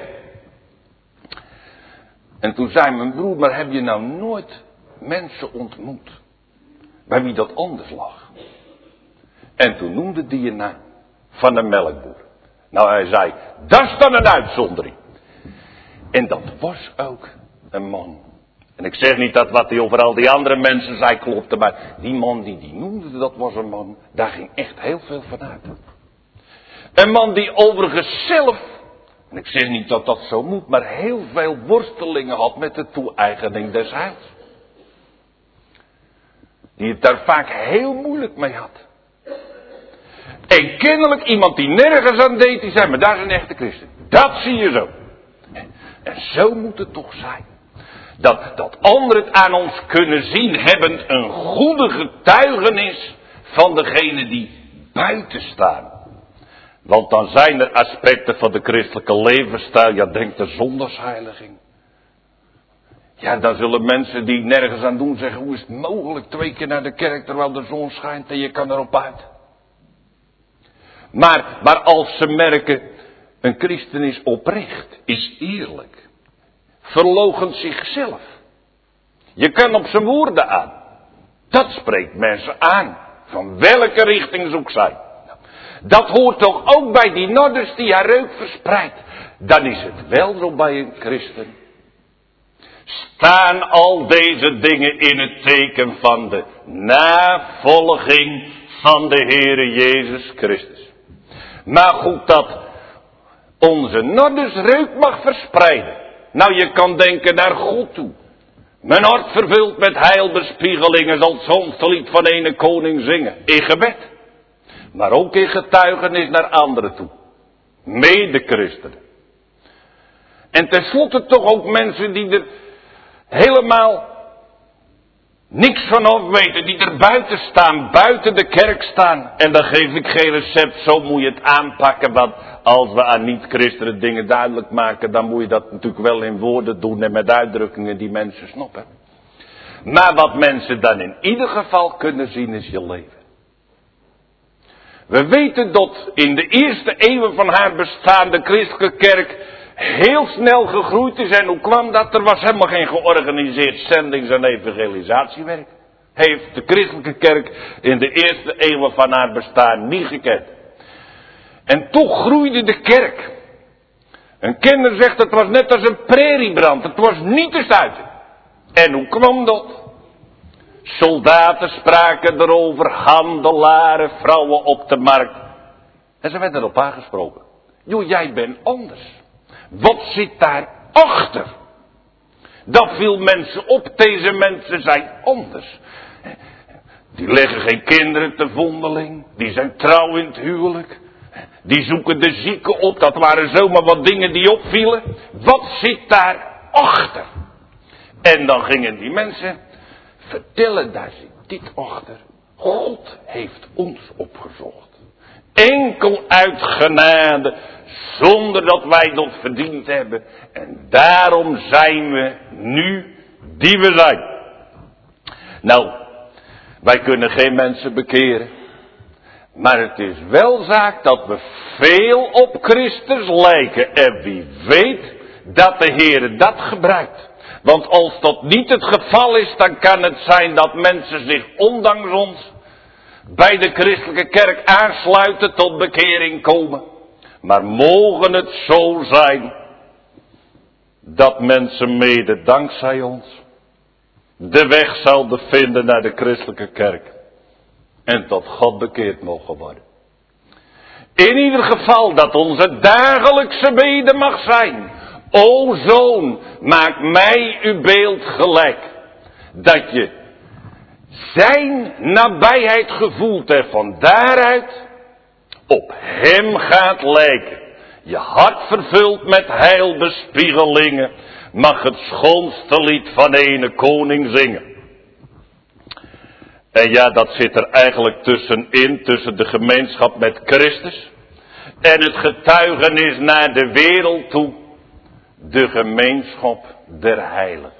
En toen zei mijn broer, maar heb je nou nooit mensen ontmoet bij wie dat anders lag? En toen noemde die een naam van de melkboer. Nou, hij zei, dat is dan een uitzondering. En dat was ook een man. En ik zeg niet dat wat hij over al die andere mensen zei klopte, maar die man die noemde, dat was een man, daar ging echt heel veel van uit. Een man die overigens zelf, en ik zeg niet dat dat zo moet, maar heel veel worstelingen had met de toe-eigening des heils. Die het daar vaak heel moeilijk mee had. En kennelijk iemand die nergens aan deed, die zei, maar daar is een echte christen. Dat zie je zo. En zo moet het toch zijn. Dat anderen het aan ons kunnen zien, hebben een goede getuigenis van degene die buiten staan. Want dan zijn er aspecten van de christelijke levensstijl, ja denk de zondagsheiliging. Ja, dan zullen mensen die nergens aan doen zeggen, hoe is het mogelijk 2 keer naar de kerk terwijl de zon schijnt en je kan erop uit. Maar als ze merken, een christen is oprecht, is eerlijk, verloochent zichzelf. Je kan op zijn woorden aan. Dat spreekt mensen aan, van welke richting ze ook zijn. Dat hoort toch ook bij die nodders die haar reuk verspreidt. Dan is het wel zo bij een christen. Staan al deze dingen in het teken van de navolging van de Heere Jezus Christus. Maar goed, dat onze nodders reuk mag verspreiden. Nou, je kan denken naar God toe. Mijn hart vervuld met heilbespiegelingen zal soms het lied van ene koning zingen. In gebed. Maar ook in getuigenis naar anderen toe. Mede-christenen. En tenslotte toch ook mensen die er helemaal niks van af weten. Die er buiten staan, buiten de kerk staan. En dan geef ik geen recept, zo moet je het aanpakken. Want als we aan niet-christenen dingen duidelijk maken, dan moet je dat natuurlijk wel in woorden doen en met uitdrukkingen die mensen snappen. Maar wat mensen dan in ieder geval kunnen zien is je leven. We weten dat in de eerste eeuwen van haar bestaan de christelijke kerk heel snel gegroeid is. En hoe kwam dat? Er was helemaal geen georganiseerd zendings- en evangelisatiewerk. Heeft de christelijke kerk in de eerste eeuwen van haar bestaan niet gekend. En toch groeide de kerk. Een kenner zegt het was net als een prairiebrand. Het was niet te stuiten. En hoe kwam dat? Soldaten spraken erover, handelaren, vrouwen op de markt. En ze werden erop aangesproken. Joh, jij bent anders. Wat zit daar achter? Dat viel mensen op, deze mensen zijn anders. Die leggen geen kinderen te vondeling, die zijn trouw in het huwelijk. Die zoeken de zieken op, dat waren zomaar wat dingen die opvielen. Wat zit daar achter? En dan gingen die mensen vertellen, daar zit dit achter. God heeft ons opgezocht. Enkel uit genade, zonder dat wij dat verdiend hebben. En daarom zijn we nu die we zijn. Nou, wij kunnen geen mensen bekeren. Maar het is wel zaak dat we veel op Christus lijken. En wie weet dat de Heer dat gebruikt. Want als dat niet het geval is, dan kan het zijn dat mensen zich ondanks ons bij de christelijke kerk aansluiten, tot bekering komen. Maar mogen het zo zijn dat mensen mede dankzij ons de weg zouden vinden naar de christelijke kerk. En tot God bekeerd mogen worden. In ieder geval dat onze dagelijkse bede mag zijn. O Zoon, maak mij uw beeld gelijk. Dat je zijn nabijheid gevoeld en van daaruit op hem gaat lijken. Je hart vervuld met heilbespiegelingen, mag het schoonste lied van ene koning zingen. En ja, dat zit er eigenlijk tussenin, tussen de gemeenschap met Christus en het getuigenis naar de wereld toe, de gemeenschap der heiligen.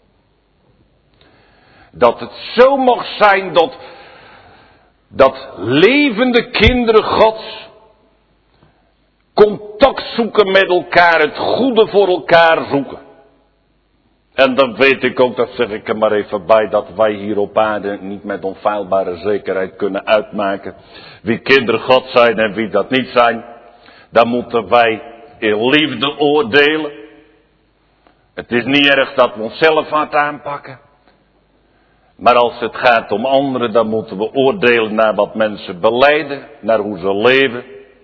Dat het zo mag zijn dat levende kinderen Gods contact zoeken met elkaar, het goede voor elkaar zoeken. En dan weet ik ook, dat zeg ik er maar even bij, dat wij hier op aarde niet met onfeilbare zekerheid kunnen uitmaken wie kinderen God zijn en wie dat niet zijn. Dan moeten wij in liefde oordelen. Het is niet erg dat we onszelf hard aanpakken. Maar als het gaat om anderen, dan moeten we oordelen naar wat mensen belijden, naar hoe ze leven.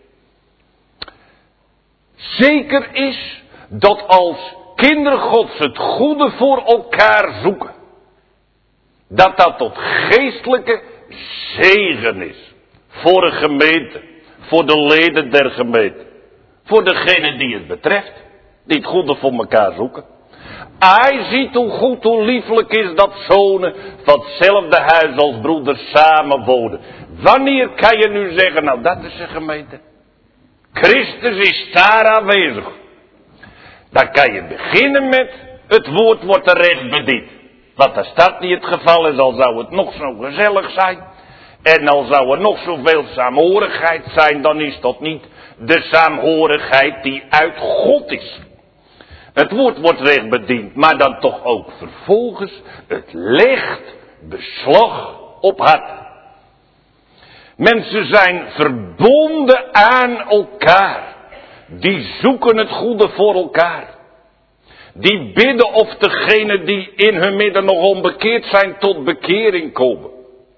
Zeker is dat als kinderen Gods het goede voor elkaar zoeken, dat tot geestelijke zegen is. Voor een gemeente, voor de leden der gemeente, voor degene die het betreft, die het goede voor elkaar zoeken. Hij ziet hoe goed, hoe lieflijk is dat zonen van hetzelfde huis als broeders samen wonen. Wanneer kan je nu zeggen, nou dat is een gemeente. Christus is daar aanwezig. Dan kan je beginnen met, het woord wordt terecht bediend. Want als dat niet het geval is, al zou het nog zo gezellig zijn. En al zou er nog zoveel saamhorigheid zijn, dan is dat niet de saamhorigheid die uit God is. Het woord wordt recht bediend, maar dan toch ook vervolgens, het legt beslag op hart. Mensen zijn verbonden aan elkaar. Die zoeken het goede voor elkaar. Die bidden of degenen die in hun midden nog onbekeerd zijn tot bekering komen.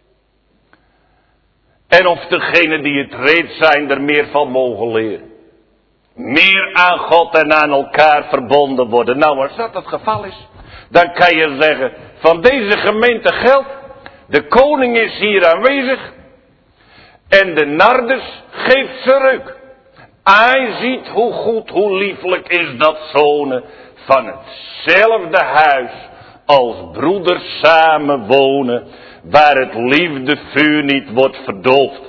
En of degenen die het reeds zijn er meer van mogen leren. Meer aan God en aan elkaar verbonden worden. Nou, als dat het geval is, dan kan je zeggen, van deze gemeente geldt, de koning is hier aanwezig en de nardes geeft zijn reuk. Hij ziet hoe goed, hoe lieflijk is dat zonen van hetzelfde huis als broeders samen wonen, waar het liefdevuur niet wordt verdoofd.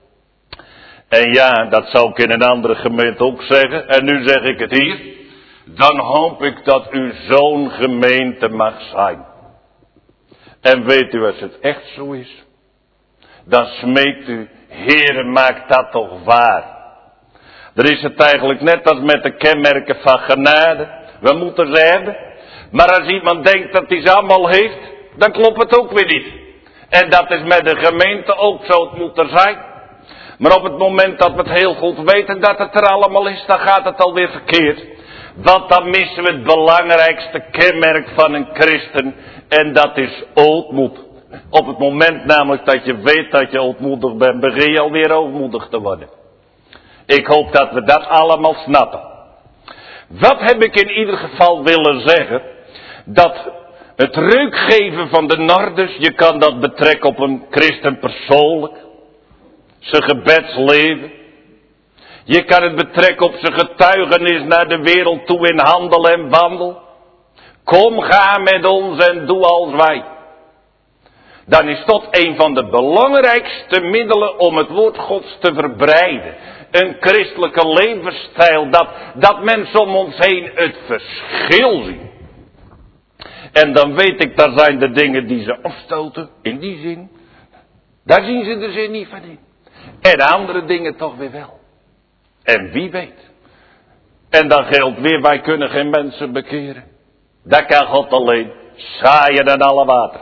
En ja, dat zou ik in een andere gemeente ook zeggen, en nu zeg ik het hier. Dan hoop ik dat u zo'n gemeente mag zijn. En weet u, als het echt zo is, dan smeekt u, Heere, maak dat toch waar. Er is het eigenlijk net als met de kenmerken van genade. We moeten ze hebben. Maar als iemand denkt dat hij ze allemaal heeft, dan klopt het ook weer niet. En dat is met de gemeente ook zo, het moet er zijn. Maar op het moment dat we het heel goed weten dat het er allemaal is, dan gaat het alweer verkeerd. Want dan missen we het belangrijkste kenmerk van een christen. En dat is ootmoed. Op het moment namelijk dat je weet dat je ootmoedig bent, begin je alweer ootmoedig te worden. Ik hoop dat we dat allemaal snappen. Wat heb ik in ieder geval willen zeggen? Dat het reukgeven van de nardes, je kan dat betrekken op een christen persoonlijk. Zijn gebedsleven. Je kan het betrekken op zijn getuigenis naar de wereld toe in handel en wandel. Kom, ga met ons en doe als wij. Dan is dat een van de belangrijkste middelen om het woord Gods te verbreiden. Een christelijke levensstijl, dat mensen om ons heen het verschil zien. En dan weet ik, daar zijn de dingen die ze afstoten, in die zin. Daar zien ze de zin niet van in. En andere dingen toch weer wel. En wie weet. En dan geldt weer, wij kunnen geen mensen bekeren. Dat kan God alleen. Zaaien en alle water.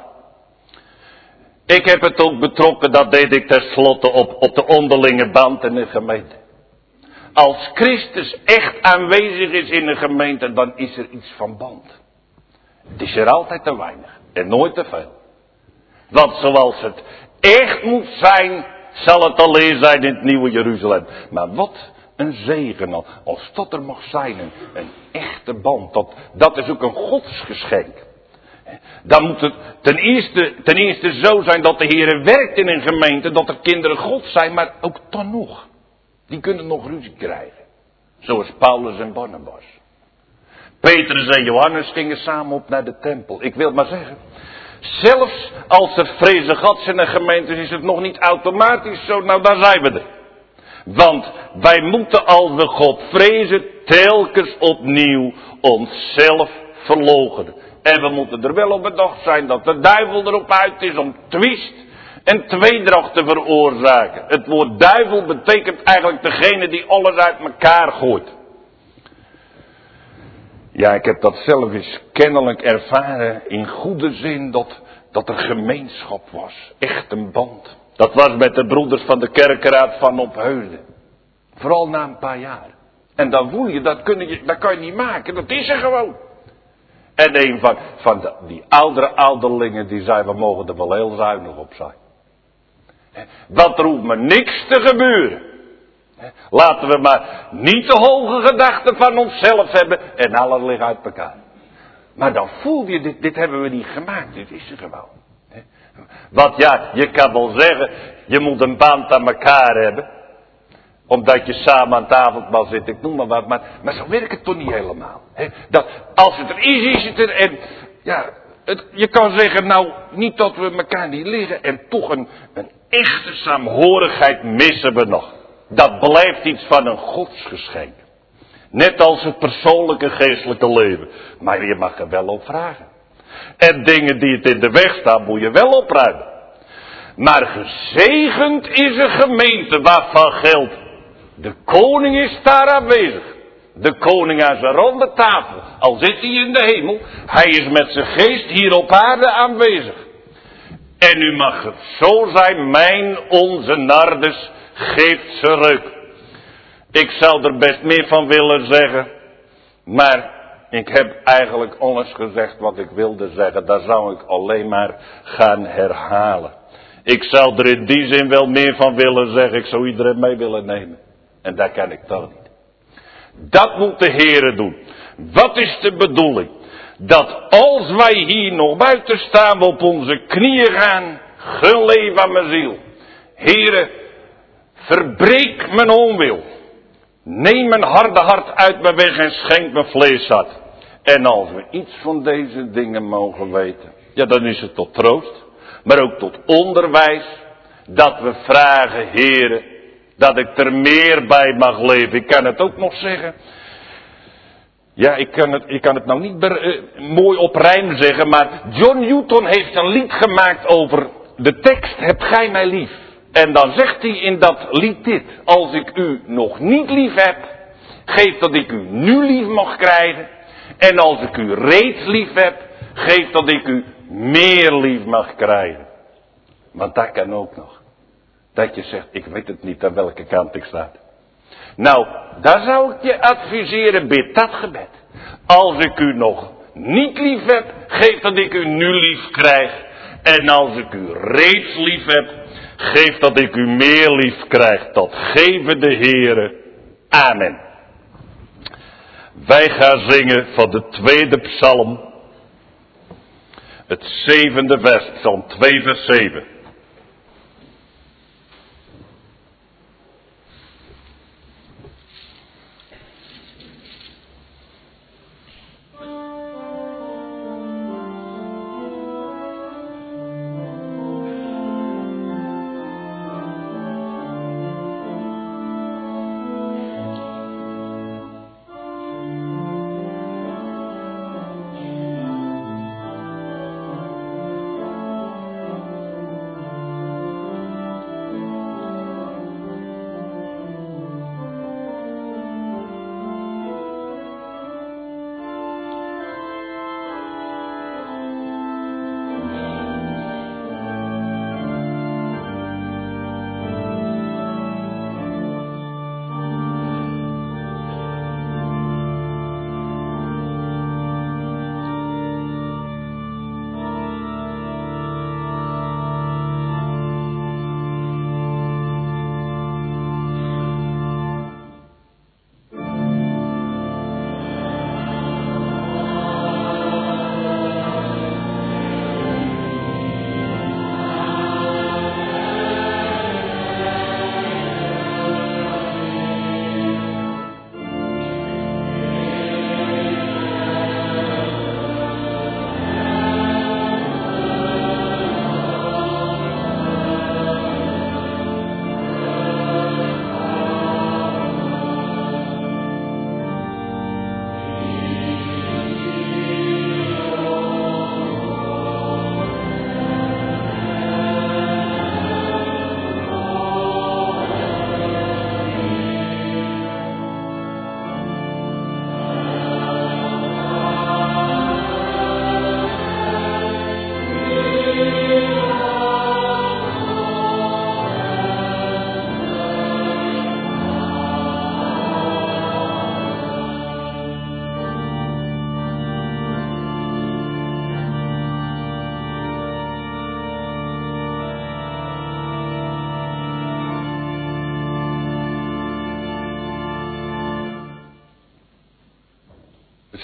Ik heb het ook betrokken, dat deed ik tenslotte op de onderlinge band in de gemeente. Als Christus echt aanwezig is in een gemeente, dan is er iets van band. Het is er altijd te weinig en nooit te veel. Want zoals het echt moet zijn, zal het alleen zijn in het nieuwe Jeruzalem. Maar wat een zegen als dat er mag zijn, een echte band. Dat is ook een godsgeschenk. Dan moet het ten eerste zo zijn dat de Heer werkt in een gemeente, dat er kinderen God zijn, maar ook dan nog. Die kunnen nog ruzie krijgen. Zoals Paulus en Barnabas. Petrus en Johannes gingen samen op naar de tempel. Ik wil maar zeggen, zelfs als er vrezen gods in een gemeente is het nog niet automatisch zo, nou daar zijn we er. Want wij moeten als we God vrezen telkens opnieuw onszelf verloochenen. En we moeten er wel op bedacht zijn dat de duivel erop uit is om twist en tweedracht te veroorzaken. Het woord duivel betekent eigenlijk degene die alles uit elkaar gooit. Ja, ik heb dat zelf eens kennelijk ervaren in goede zin dat er gemeenschap was. Echt een band. Dat was met de broeders van de kerkenraad van Opheusden. Vooral na een paar jaar. En dan voel je, dat kan je niet maken. Dat is er gewoon. En een van die oudere ouderlingen die zei, we mogen er wel heel zuinig op zijn. Want er hoeft maar niks te gebeuren. Laten we maar niet te hoge gedachten van onszelf hebben en alles ligt uit elkaar. Maar dan voel je, dit hebben we niet gemaakt, dit is er gewoon. Want ja, je kan wel zeggen, je moet een band aan elkaar hebben. Omdat je samen aan tafel zit, ik noem maar wat. Maar zo werkt het toch niet helemaal. Dat, als het er is, is het er. En ja, je kan zeggen, nou, niet dat we elkaar niet liggen. En toch een echte saamhorigheid missen we nog. Dat blijft iets van een godsgeschenk. Net als het persoonlijke geestelijke leven. Maar je mag er wel op vragen. En dingen die het in de weg staan, moet je wel opruimen. Maar gezegend is een gemeente waarvan geldt. De koning is daar aanwezig. De koning aan zijn ronde tafel. Al zit hij in de hemel. Hij is met zijn geest hier op aarde aanwezig. En nu mag het zo zijn. Onze Nardes geeft zijn reuk. Ik zou er best meer van willen zeggen. Maar ik heb eigenlijk alles gezegd wat ik wilde zeggen. Daar zou ik alleen maar gaan herhalen. Ik zou er in die zin wel meer van willen zeggen. Ik zou iedereen mee willen nemen. En dat kan ik toch niet. Dat moet de Heere doen. Wat is de bedoeling? Dat als wij hier nog buiten staan, we op onze knieën gaan. Gun leven aan mijn ziel. Heere, verbreek mijn onwil. Neem mijn harde hart uit mijn weg en schenk mijn vlees hart. En als we iets van deze dingen mogen weten. Ja, dan is het tot troost. Maar ook tot onderwijs. Dat we vragen, Heere. Dat ik er meer bij mag leven. Ik kan het ook nog zeggen. Ja, ik kan het nou niet mooi op rijm zeggen. Maar John Newton heeft een lied gemaakt over de tekst. Hebt gij mij lief? En dan zegt hij in dat lied dit. Als ik u nog niet lief heb. Geef dat ik u nu lief mag krijgen. En als ik u reeds lief heb. Geef dat ik u meer lief mag krijgen. Want dat kan ook nog. Dat je zegt, ik weet het niet aan welke kant ik sta. Nou, daar zou ik je adviseren, bid dat gebed. Als ik u nog niet lief heb, geef dat ik u nu lief krijg. En als ik u reeds lief heb, geef dat ik u meer lief krijg. Dat geven de Heere. Amen. Wij gaan zingen van de tweede psalm. Het 7e vers, psalm 2 vers 7.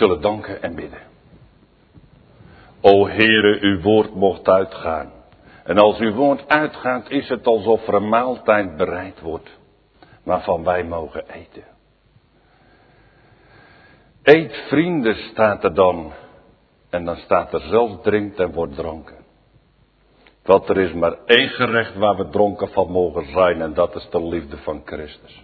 zullen danken en bidden. O Heere, uw woord mocht uitgaan. En als uw woord uitgaat, is het alsof er een maaltijd bereid wordt, waarvan wij mogen eten. Eet vrienden, staat er dan. En dan staat er zelfs drinkt en wordt dronken. Want er is maar één gerecht waar we dronken van mogen zijn, en dat is de liefde van Christus.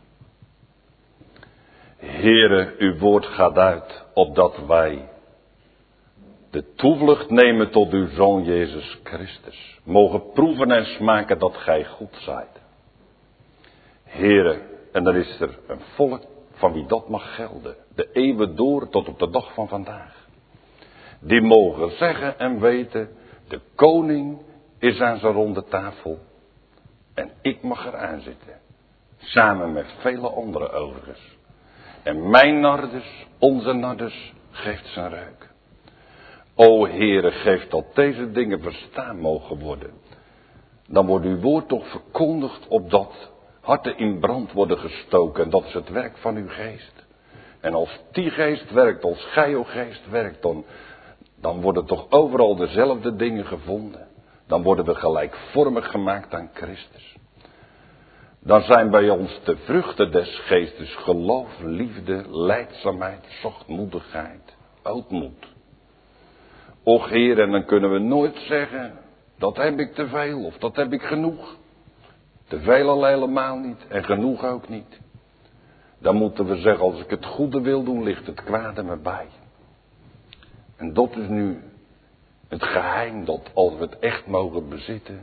Heere, uw woord gaat uit, opdat wij de toevlucht nemen tot uw Zoon Jezus Christus. Mogen proeven en smaken dat gij goed zijt. Heere, en dan is er een volk van wie dat mag gelden. De eeuwen door tot op de dag van vandaag. Die mogen zeggen en weten, de koning is aan zijn ronde tafel. En ik mag eraan zitten. Samen met vele andere overigens. En mijn nardes, onze nardes, geeft zijn reuk. O Heere, geef dat deze dingen verstaan mogen worden. Dan wordt uw woord toch verkondigd opdat harten in brand worden gestoken. En dat is het werk van uw geest. En als die geest werkt, als gij, o geest, werkt, dan worden toch overal dezelfde dingen gevonden. Dan worden we gelijkvormig gemaakt aan Christus. Dan zijn bij ons de vruchten des geestes geloof, liefde, lijdzaamheid, zachtmoedigheid, ootmoed. Och Heer, en dan kunnen we nooit zeggen, dat heb ik te veel of dat heb ik genoeg. Te veel al helemaal niet en genoeg ook niet. Dan moeten we zeggen, als ik het goede wil doen, ligt het kwade me bij. En dat is nu het geheim, dat als we het echt mogen bezitten,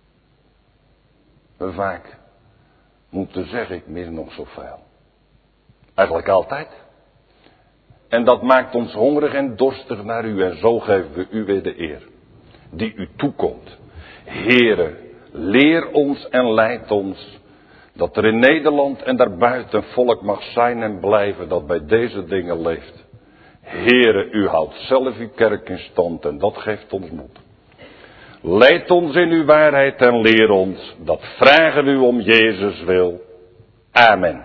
we vaak moeten zeggen, ik mis nog zoveel. Eigenlijk altijd. En dat maakt ons hongerig en dorstig naar u. En zo geven we u weer de eer. Die u toekomt. Heere, leer ons en leid ons. Dat er in Nederland en daarbuiten een volk mag zijn en blijven. Dat bij deze dingen leeft. Heere, u houdt zelf uw kerk in stand. En dat geeft ons moed. Leid ons in uw waarheid en leer ons. Dat vragen u om Jezus wil. Amen.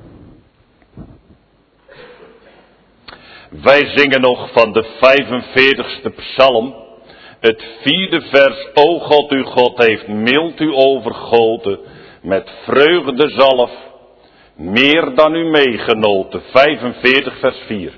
Wij zingen nog van de 45ste psalm, het 4e vers. O God, uw God heeft mild u overgoten, met vreugdezalf, meer dan u meegenoten. 45 vers 4.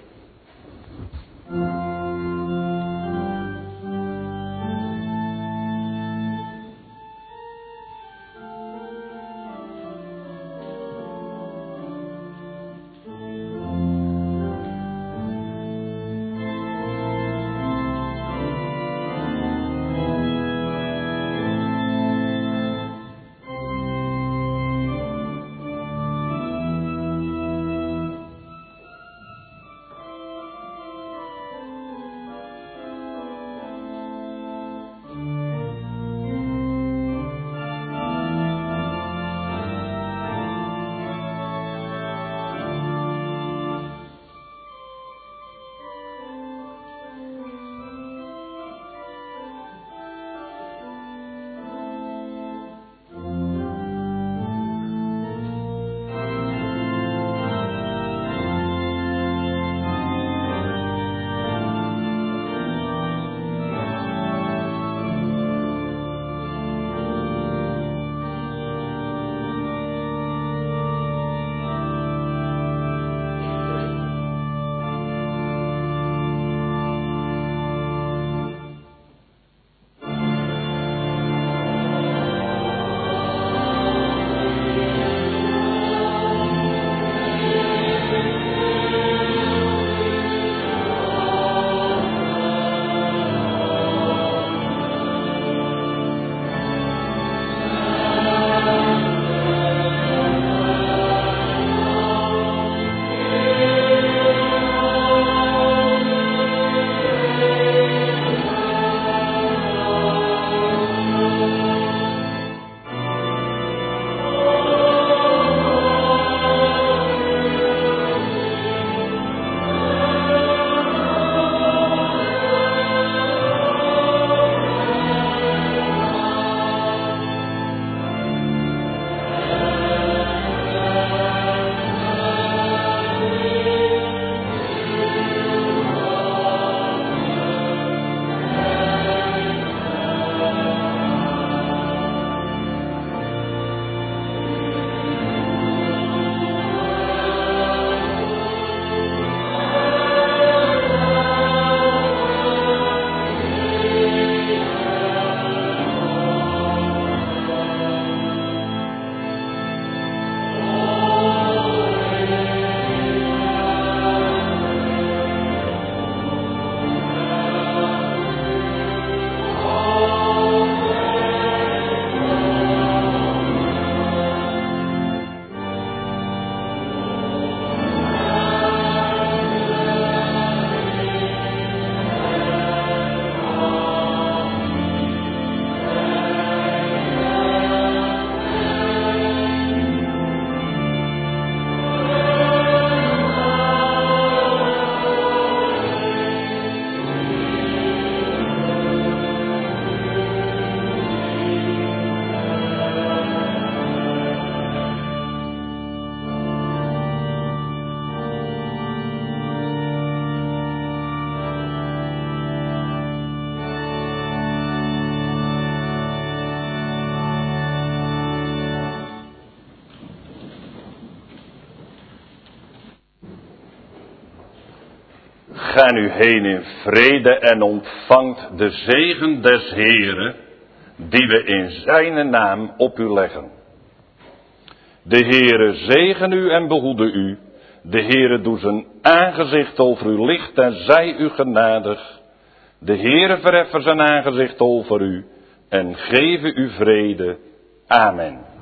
ga nu heen in vrede en ontvangt de zegen des Heeren, die we in zijn naam op u leggen. De Heere zegen u en behoede u. De Heere doe zijn aangezicht over u licht en zij u genadig. De Heere verheffen zijn aangezicht over u en geven u vrede. Amen.